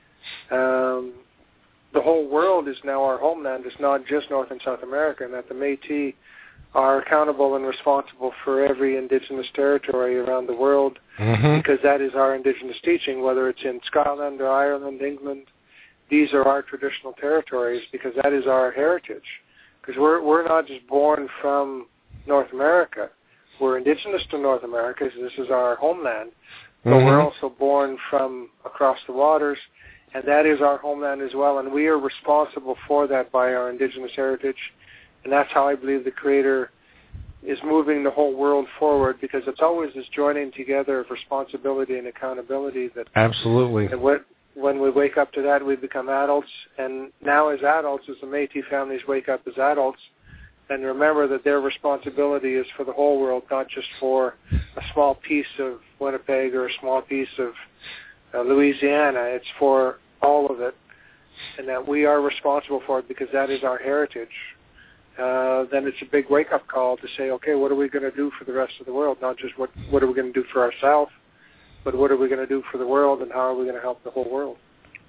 S2: um, the whole world is now our homeland. It's not just North and South America, and that the Métis are accountable and responsible for every indigenous territory around the world,
S7: mm-hmm.
S2: because that is our indigenous teaching, whether it's in Scotland or Ireland, England. These are our traditional territories because that is our heritage. Because we're, we're not just born from North America. We're indigenous to North America, so this is our homeland, but
S7: mm-hmm.
S2: we're also born from across the waters, and that is our homeland as well, and we are responsible for that by our indigenous heritage, and that's how I believe the Creator is moving the whole world forward, because it's always this joining together of responsibility and accountability that
S7: absolutely.
S2: That what, when we wake up to that, we become adults, and now as adults, as the Métis families wake up as adults, and remember that their responsibility is for the whole world, not just for a small piece of Winnipeg or a small piece of uh, Louisiana. It's for all of it, and that we are responsible for it because that is our heritage. Uh, then it's a big wake-up call to say, okay, what are we going to do for the rest of the world? Not just what, what are we going to do for ourselves, but what are we going to do for the world, and how are we going to help the whole world?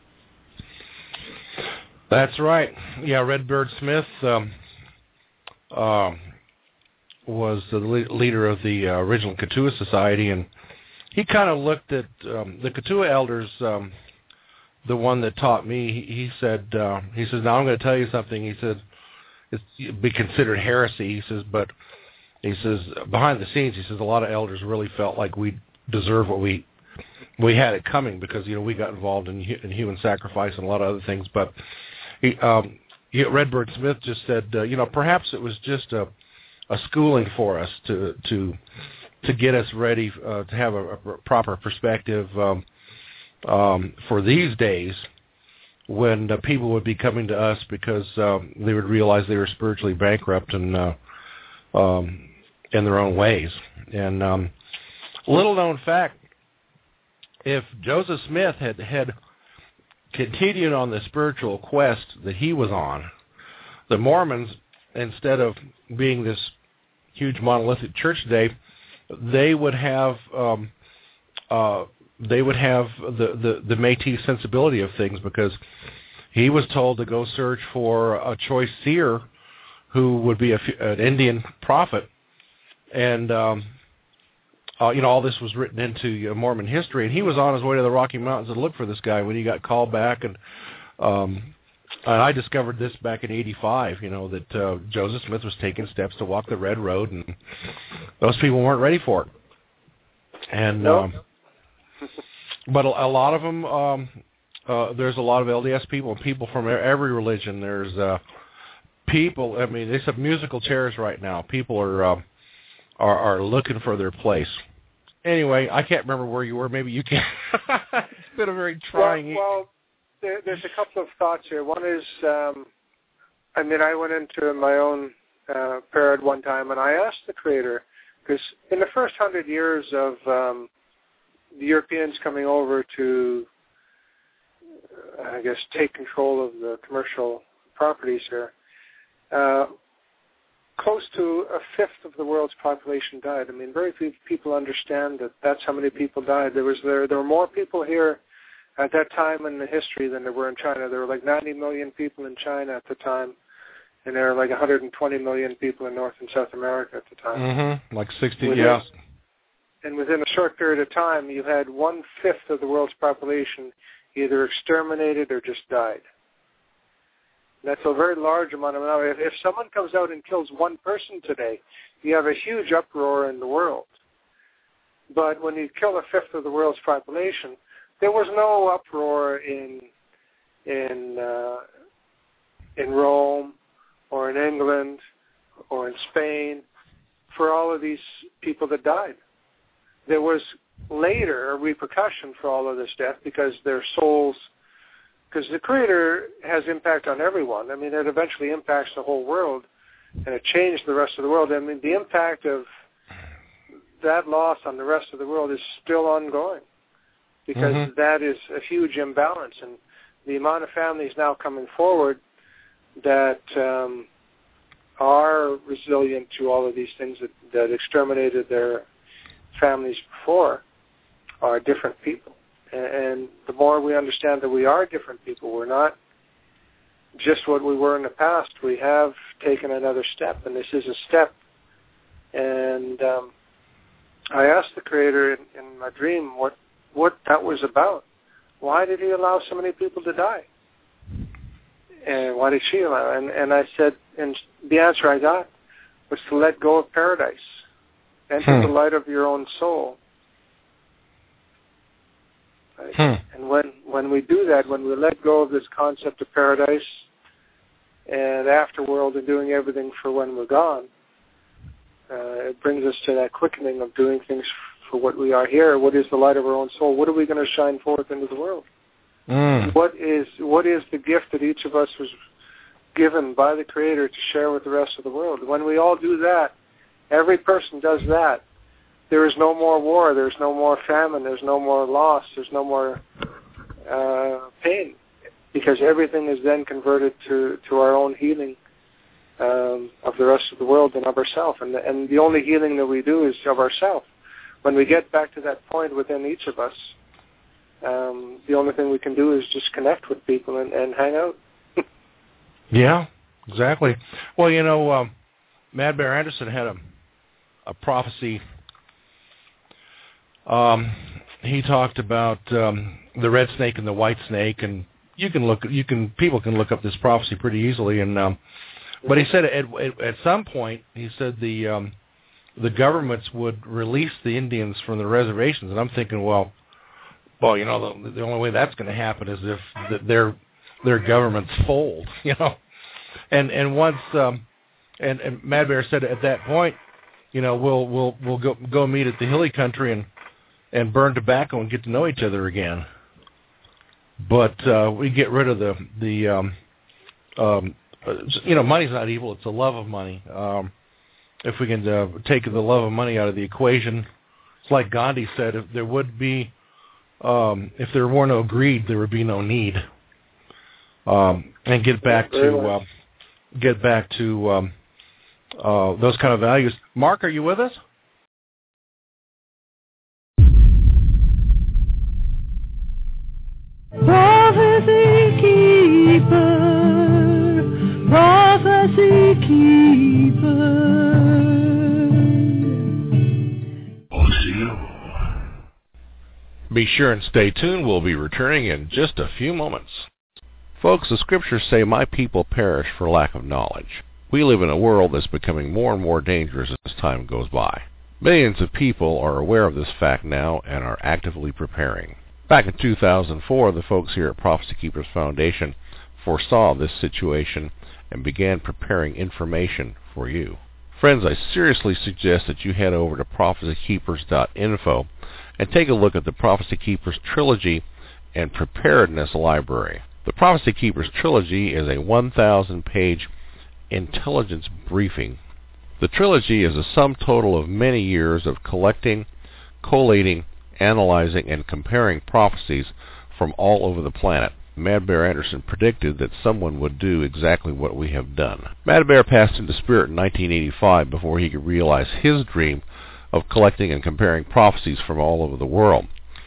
S7: That's right. Yeah, Redbird Smith um, uh, was the le- leader of the uh, original Katua Society, and he kind of looked at um, the Katua elders. Um, the one that taught me, he, he said, uh, he says, now I'm going to tell you something. He said, it's it'd be considered heresy. He says, but he says behind the scenes, he says a lot of elders really felt like we deserved what we we had it coming because you know we got involved in, in human sacrifice and a lot of other things. But he, um, he, Redbird Smith just said, uh, you know, perhaps it was just a a schooling for us to to to get us ready uh, to have a, a proper perspective um, um, for these days, when uh, people would be coming to us because um, they would realize they were spiritually bankrupt and uh, um, in their own ways. And um, little known fact, if Joseph Smith had, had continued on the spiritual quest that he was on, the Mormons, instead of being this huge monolithic church today, they would have um, uh, they would have the, the, the Métis sensibility of things, because he was told to go search for a choice seer who would be a, an Indian prophet. And, um, uh, you know, all this was written into uh, Mormon history. And he was on his way to the Rocky Mountains to look for this guy when he got called back. And, um, and I discovered this back in eighty-five, you know, that uh, Joseph Smith was taking steps to walk the Red Road, and those people weren't ready for it. And
S2: nope.
S7: um, but a, a lot of them, um, uh, there's a lot of L D S people, people from every religion. There's uh, people. I mean, they have musical chairs right now. People are, uh, are are looking for their place. Anyway, I can't remember where you were. Maybe you can. It's been a very trying.
S2: Well, well there, there's a couple of thoughts here. One is, um, I mean, I went into my own uh, parade one time, and I asked the Creator, because in the first hundred years of um, the Europeans coming over to, uh, I guess, take control of the commercial properties here, uh, close to a fifth of the world's population died. I mean, very few people understand that that's how many people died. There was there there were more people here at that time in the history than there were in China. There were like ninety million people in China at the time, and there were like one hundred twenty million people in North and South America at the time.
S7: Mm-hmm. Like sixty,
S2: within,
S7: yeah.
S2: And within a short period of time, you had one-fifth of the world's population either exterminated or just died. That's a very large amount of money. If, if someone comes out and kills one person today, you have a huge uproar in the world. But when you kill a fifth of the world's population, there was no uproar in in uh, in Rome or in England or in Spain for all of these people that died. There was later a repercussion for all of this death because their souls, because the Creator has impact on everyone. I mean, it eventually impacts the whole world, and it changed the rest of the world. I mean, the impact of that loss on the rest of the world is still ongoing, because mm-hmm. that is a huge imbalance. And the amount of families now coming forward that um, are resilient to all of these things that, that exterminated their families before are different people. And the more we understand that we are different people, we're not just what we were in the past. We have taken another step, and this is a step. And um, I asked the Creator in, in my dream what, what that was about. Why did He allow so many people to die? And why did she allow? And, and I said, and the answer I got was to let go of paradise, enter hmm. the light of your own soul. Right? Hmm. And when, when we do that, when we let go of this concept of paradise and afterworld and doing everything for when we're gone, uh, it brings us to that quickening of doing things for what we are here. What is the light of our own soul? What are we going to shine forth into the world? Mm. What is what is the gift that each of us was given by the Creator to share with the rest of the world? When we all do that, every person does that, there is no more war, there's no more famine, there's no more loss, there's no more uh, pain, because everything is then converted to, to our own healing um, of the rest of the world and of ourselves. And, and the only healing that we do is of ourselves. When we get back to that point within each of us, um, the only thing we can do is just connect with people and, and hang out.
S7: Yeah, exactly. Well, you know, um, Mad Bear Anderson had a, a prophecy. Um, he talked about um, the red snake and the white snake, and you can look, you can, people can look up this prophecy pretty easily. And um, but he said at, at, at some point, he said the um, the governments would release the Indians from the reservations, and I'm thinking, well, well, you know, the, the only way that's going to happen is if the, their their governments fold, you know. And and once um, and, and Mad Bear said at that point, you know, we'll we'll we'll go go meet at the hilly country and and burn tobacco and get to know each other again. But uh, we get rid of the the um, um, you know, money's not evil; it's a love of money. Um, if we can uh, take the love of money out of the equation, it's like Gandhi said: if there would be Um, if there were no greed, there would be no need. Um, and get back to uh, get back to um, uh, those kind of values. Mark, are you with us?
S1: Prophecy keeper, prophecy keeper.
S7: Be sure and stay tuned. We'll be returning in just a few moments. Folks, the scriptures say, my people perish for lack of knowledge. We live in a world that's becoming more and more dangerous as time goes by. Millions of people are aware of this fact now and are actively preparing. Back in two thousand four, the folks here at Prophecy Keepers Foundation foresaw this situation and began preparing information for you. Friends, I seriously suggest that you head over to prophecy keepers dot info and take a look at the Prophecy Keepers Trilogy and Preparedness Library. The Prophecy Keepers Trilogy is a one thousand page intelligence briefing. The trilogy is a sum total of many years of collecting, collating, analyzing, and comparing prophecies from all over the planet. Mad Bear Anderson predicted that someone would do exactly what we have done. Mad Bear passed into spirit in nineteen eighty-five before he could realize his dream of collecting and comparing prophecies from all over the world.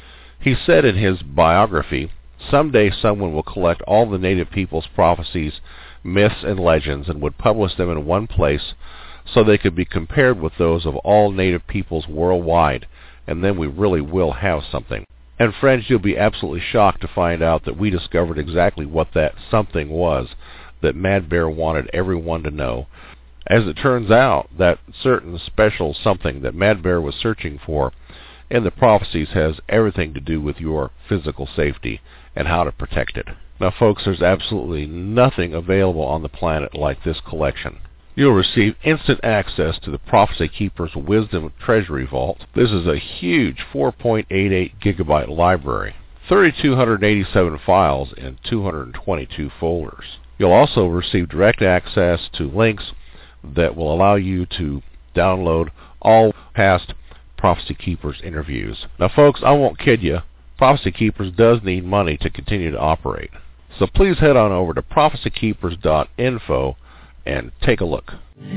S7: He said in his biography, someday someone will collect all the native people's prophecies, myths, and legends and would publish them in one place so they could be compared with those of all native peoples worldwide, and then we really will have something. And friends, you'll be absolutely shocked to find out that we discovered exactly what that something was that Mad Bear wanted everyone to know. As it turns out, that certain special something that Mad Bear was searching for in the prophecies has everything to do with your physical safety and how to protect it. Now, folks, there's absolutely nothing available on the planet like this collection. You'll receive instant access to the Prophecy Keepers Wisdom Treasury Vault. This is a huge four point eight eight gigabyte library, three thousand two hundred eighty-seven files in two hundred twenty-two folders. You'll also receive direct access to links that will allow you to download all past Prophecy Keepers interviews. Now, folks, I won't kid you. Prophecy Keepers does need money to continue to operate. So please head on over to prophecy keepers dot info and take a look.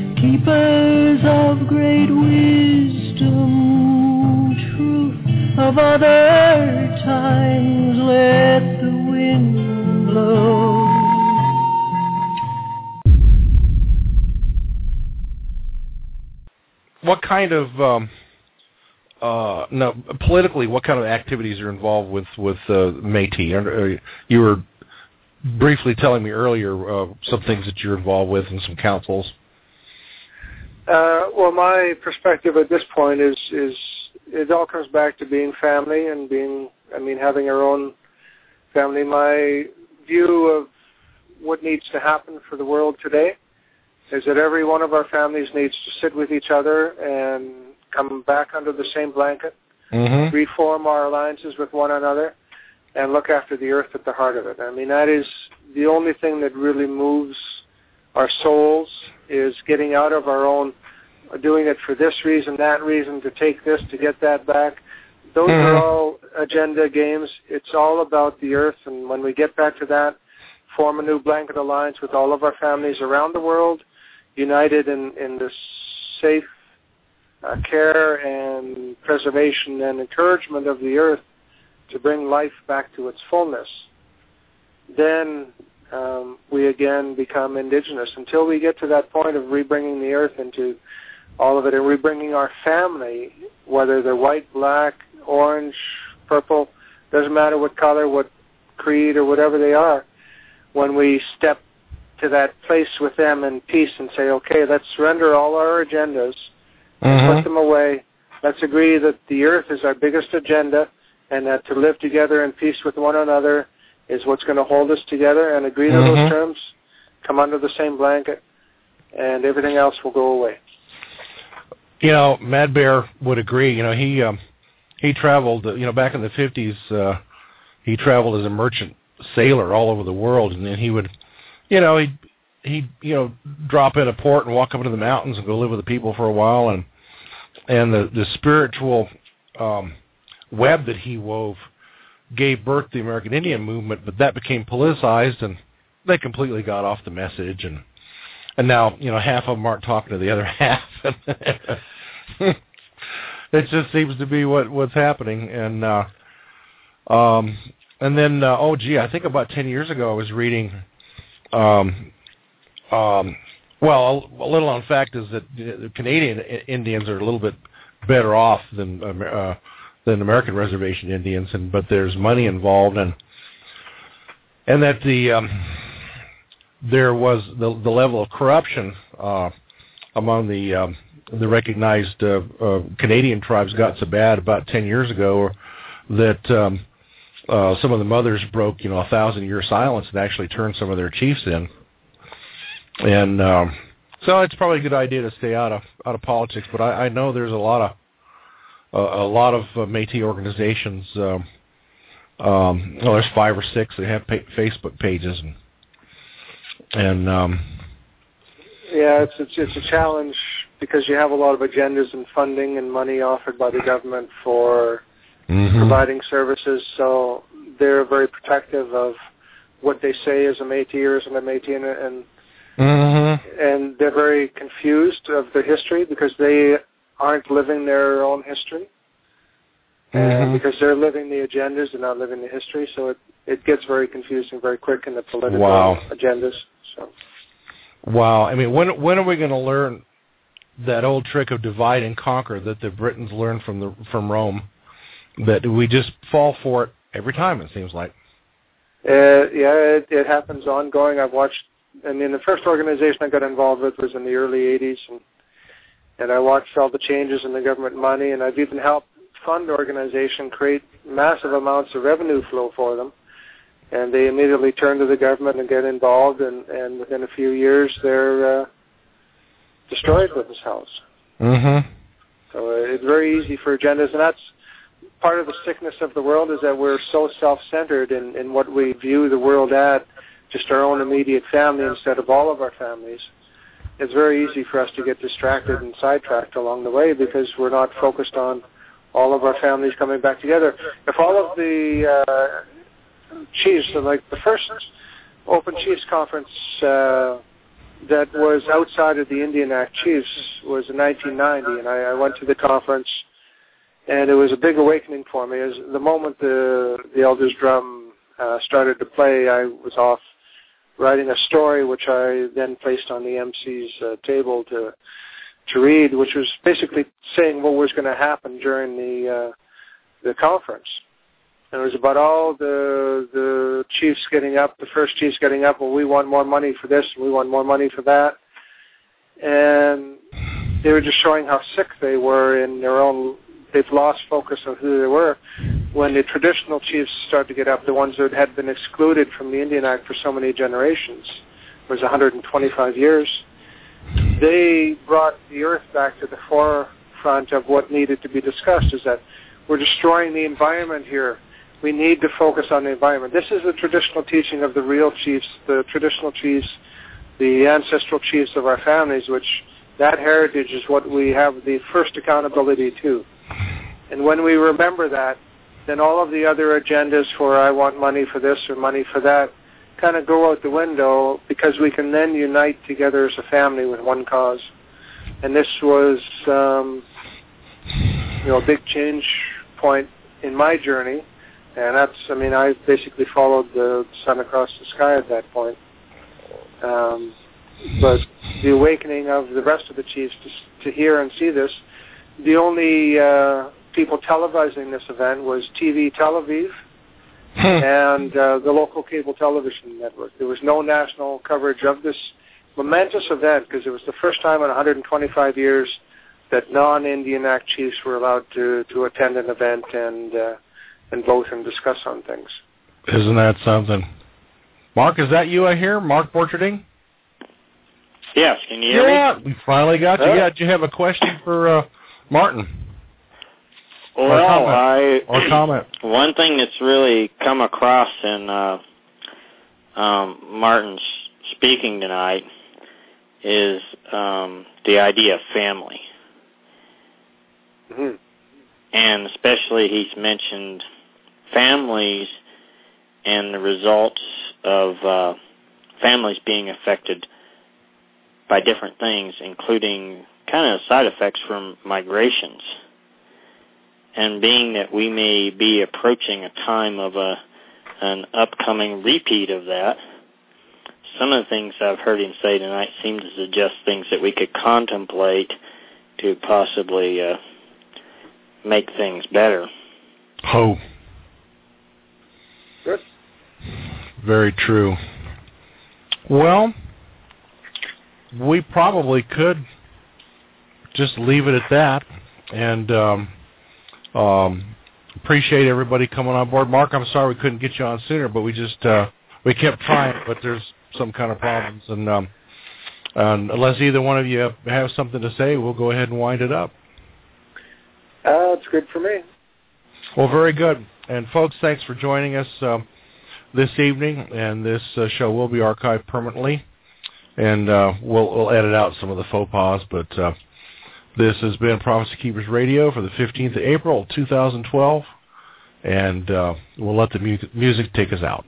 S1: Keepers of great wisdom, truth of other times, let the wind blow.
S7: What kind of, um, uh, no, politically, what kind of activities are involved with, with uh, Métis? You were briefly telling me earlier uh, some things that you're involved with and some councils.
S2: Uh, well, my perspective at this point is, is it all comes back to being family and being, I mean, having our own family. My view of what needs to happen for the world today is that every one of our families needs to sit with each other and come back under the same blanket, mm-hmm. reform our alliances with one another, and look after the earth at the heart of it. I mean, that is the only thing that really moves our souls, is getting out of our own, doing it for this reason, that reason, to take this, to get that back. Those mm-hmm. are all agenda games. It's all about the earth, and when we get back to that, form a new blanket alliance with all of our families around the world, united in, in the safe uh, care and preservation and encouragement of the earth to bring life back to its fullness, then um, we again become indigenous. Until we get to that point of rebringing the earth into all of it and rebringing our family, whether they're white, black, orange, purple, doesn't matter what color, what creed, or whatever they are, when we step to that place with them in peace and say, okay, let's surrender all our agendas, mm-hmm. put them away. Let's agree that the earth is our biggest agenda, and that to live together in peace with one another is what's going to hold us together, and agree mm-hmm. to those terms, come under the same blanket, and everything else will go away.
S7: You know, Mad Bear would agree. You know, he um, he traveled, you know, back in the fifties, uh, he traveled as a merchant sailor all over the world, and then he would, you know, he'd, he'd, you know, drop in a port and walk up into the mountains and go live with the people for a while, and and the, the spiritual um, web that he wove gave birth to the American Indian movement, but that became politicized, and they completely got off the message, and and now, you know, half of them aren't talking to the other half. It just seems to be what what's happening, and uh, um, and then, uh, oh, gee, I think about ten years ago I was reading, um, um, well, a, a little known fact is that the Canadian Indians are a little bit better off than uh, than American reservation Indians, and but there's money involved, and and that the um, there was the the level of corruption uh, among the um, the recognized uh, uh, Canadian tribes got so bad about ten years ago that um, uh, some of the mothers broke, you know, a thousand year silence and actually turned some of their chiefs in. And um, so it's probably a good idea to stay out of out of politics. But I, I know there's a lot of uh, a lot of uh, Métis organizations. Um, um, well, there's five or six that have pa- Facebook pages, and and um,
S2: yeah, it's, it's it's a challenge because you have a lot of agendas and funding and money offered by the government for mm-hmm. providing services. So they're very protective of what they say is a Métis or isn't a Métis, and, and Mm-hmm. and they're very confused of their history because they aren't living their own history, mm-hmm. and because they're living the agendas and not living the history, so it, it gets very confusing very quick in the political
S7: wow.
S2: agendas. So,
S7: wow, I mean, when when are we going to learn that old trick of divide and conquer that the Britons learned from the from Rome? That we just fall for it every time, it seems like.
S2: Uh, yeah, it, it happens ongoing. I've watched. I mean, the first organization I got involved with was in the early eighties, and, and I watched all the changes in the government money, and I've even helped fund organization create massive amounts of revenue flow for them. And they immediately turn to the government and get involved, and, and within a few years, they're uh, destroyed with themselves.
S7: Mm-hmm.
S2: So uh, it's very easy for agendas, and that's part of the sickness of the world is that we're so self-centered in, in what we view the world at, just our own immediate family instead of all of our families. It's very easy for us to get distracted and sidetracked along the way because we're not focused on all of our families coming back together. If all of the uh, chiefs, so like the first Open Chiefs Conference uh, that was outside of the Indian Act Chiefs was in nineteen ninety, and I, I went to the conference, and it was a big awakening for me. As the moment the, the Elders Drum uh, started to play, I was off writing a story, which I then placed on the M C's uh, table to to read, which was basically saying what was going to happen during the uh, the conference. And it was about all the the chiefs getting up, the first chiefs getting up, well, we want more money for this, and we want more money for that. And they were just showing how sick they were in their own, they've lost focus of who they were. When the traditional chiefs started to get up, the ones that had been excluded from the Indian Act for so many generations, it was one hundred twenty-five years, they brought the earth back to the forefront of what needed to be discussed, is that we're destroying the environment here. We need to focus on the environment. This is the traditional teaching of the real chiefs, the traditional chiefs, the ancestral chiefs of our families, which that heritage is what we have the first accountability to. And when we remember that, then all of the other agendas for I want money for this or money for that kind of go out the window, because we can then unite together as a family with one cause. And this was, um, you know, a big change point in my journey. And that's, I mean, I basically followed the sun across the sky at that point. Um, but the awakening of the rest of the chiefs to, to hear and see this, the only uh, people televising this event was T V Tel Aviv and uh, the local cable television network. There was no national coverage of this momentous event because it was the first time in one hundred twenty-five years that non-Indian Act chiefs were allowed to, to attend an event and uh, and vote and discuss on things.
S7: Isn't that something? Mark, is that you I hear? Mark Borcherding?
S10: Yes, can you hear
S7: yeah,
S10: me?
S7: we finally got you.
S10: Oh.
S7: Yeah, do you have a question for uh, Martin?
S10: Well,
S7: or comment.
S10: I
S7: or comment.
S10: One thing that's really come across in uh, um, Martin's speaking tonight is um, the idea of family.
S2: Mm-hmm.
S10: And especially he's mentioned families and the results of uh, families being affected by different things, including kind of side effects from migrations. And being that we may be approaching a time of a an upcoming repeat of that. Some of the things I've heard him say tonight seem to suggest things that we could contemplate to possibly uh, make things better.
S3: Oh.
S2: Good.
S7: Very true. Well, we probably could just leave it at that, and um, um, appreciate everybody coming on board. Mark, I'm sorry we couldn't get you on sooner, but we just uh, we kept trying, but there's some kind of problems, and um, um, unless either one of you have something to say, we'll go ahead and wind it up.
S2: Uh, it's good for me.
S7: Well, very good. And folks, thanks for joining us uh, this evening, and this uh, show will be archived permanently, and uh, we'll, we'll edit out some of the faux pas, but uh, this has been Prophecy Keepers Radio for the fifteenth of April, two thousand twelve, and uh, we'll let the mu- music take us out.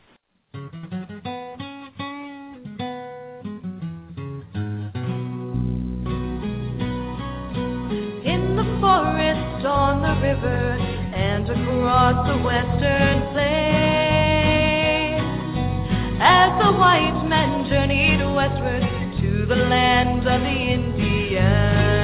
S1: In the forest, on the river, and across the western plains, as the white men journeyed westward to the land of the Indians,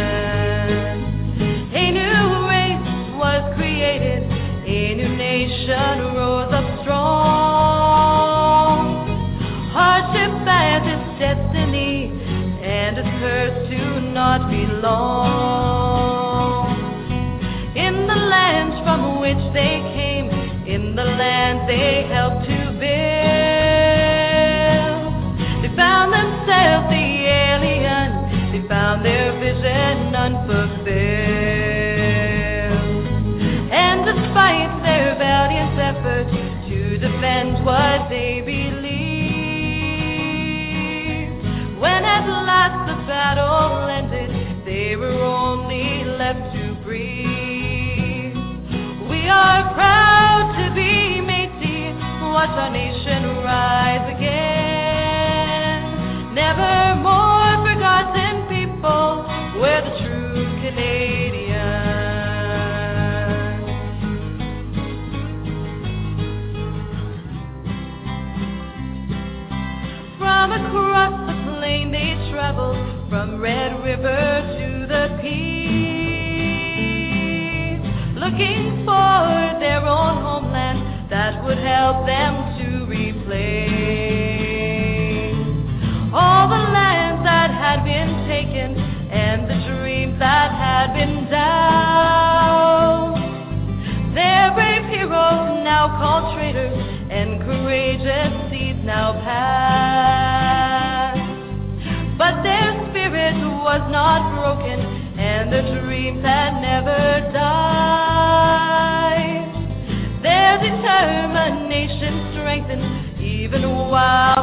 S1: a new race was created, a new nation rose up strong. Hardship as its destiny, and its curse to not belong. In the land from which they came, in the land they helped to build, they found themselves the alien, they found their vision unfulfilled. And despite their valiant efforts to defend what they believed, when at last the battle ended, they were only left to breathe. We are proud to be Métis, watch our nation rise again. Never more forgotten people, we're the true Canadians. From across the plain they traveled, from Red River to the Peace, looking for their own homeland that would help them to replace all the lands that had been taken and the dreams that had been doused. Their brave heroes now called traitors, and courageous seeds now pass, but their spirit was not broken, and their dreams had never died. Their determination strengthened even while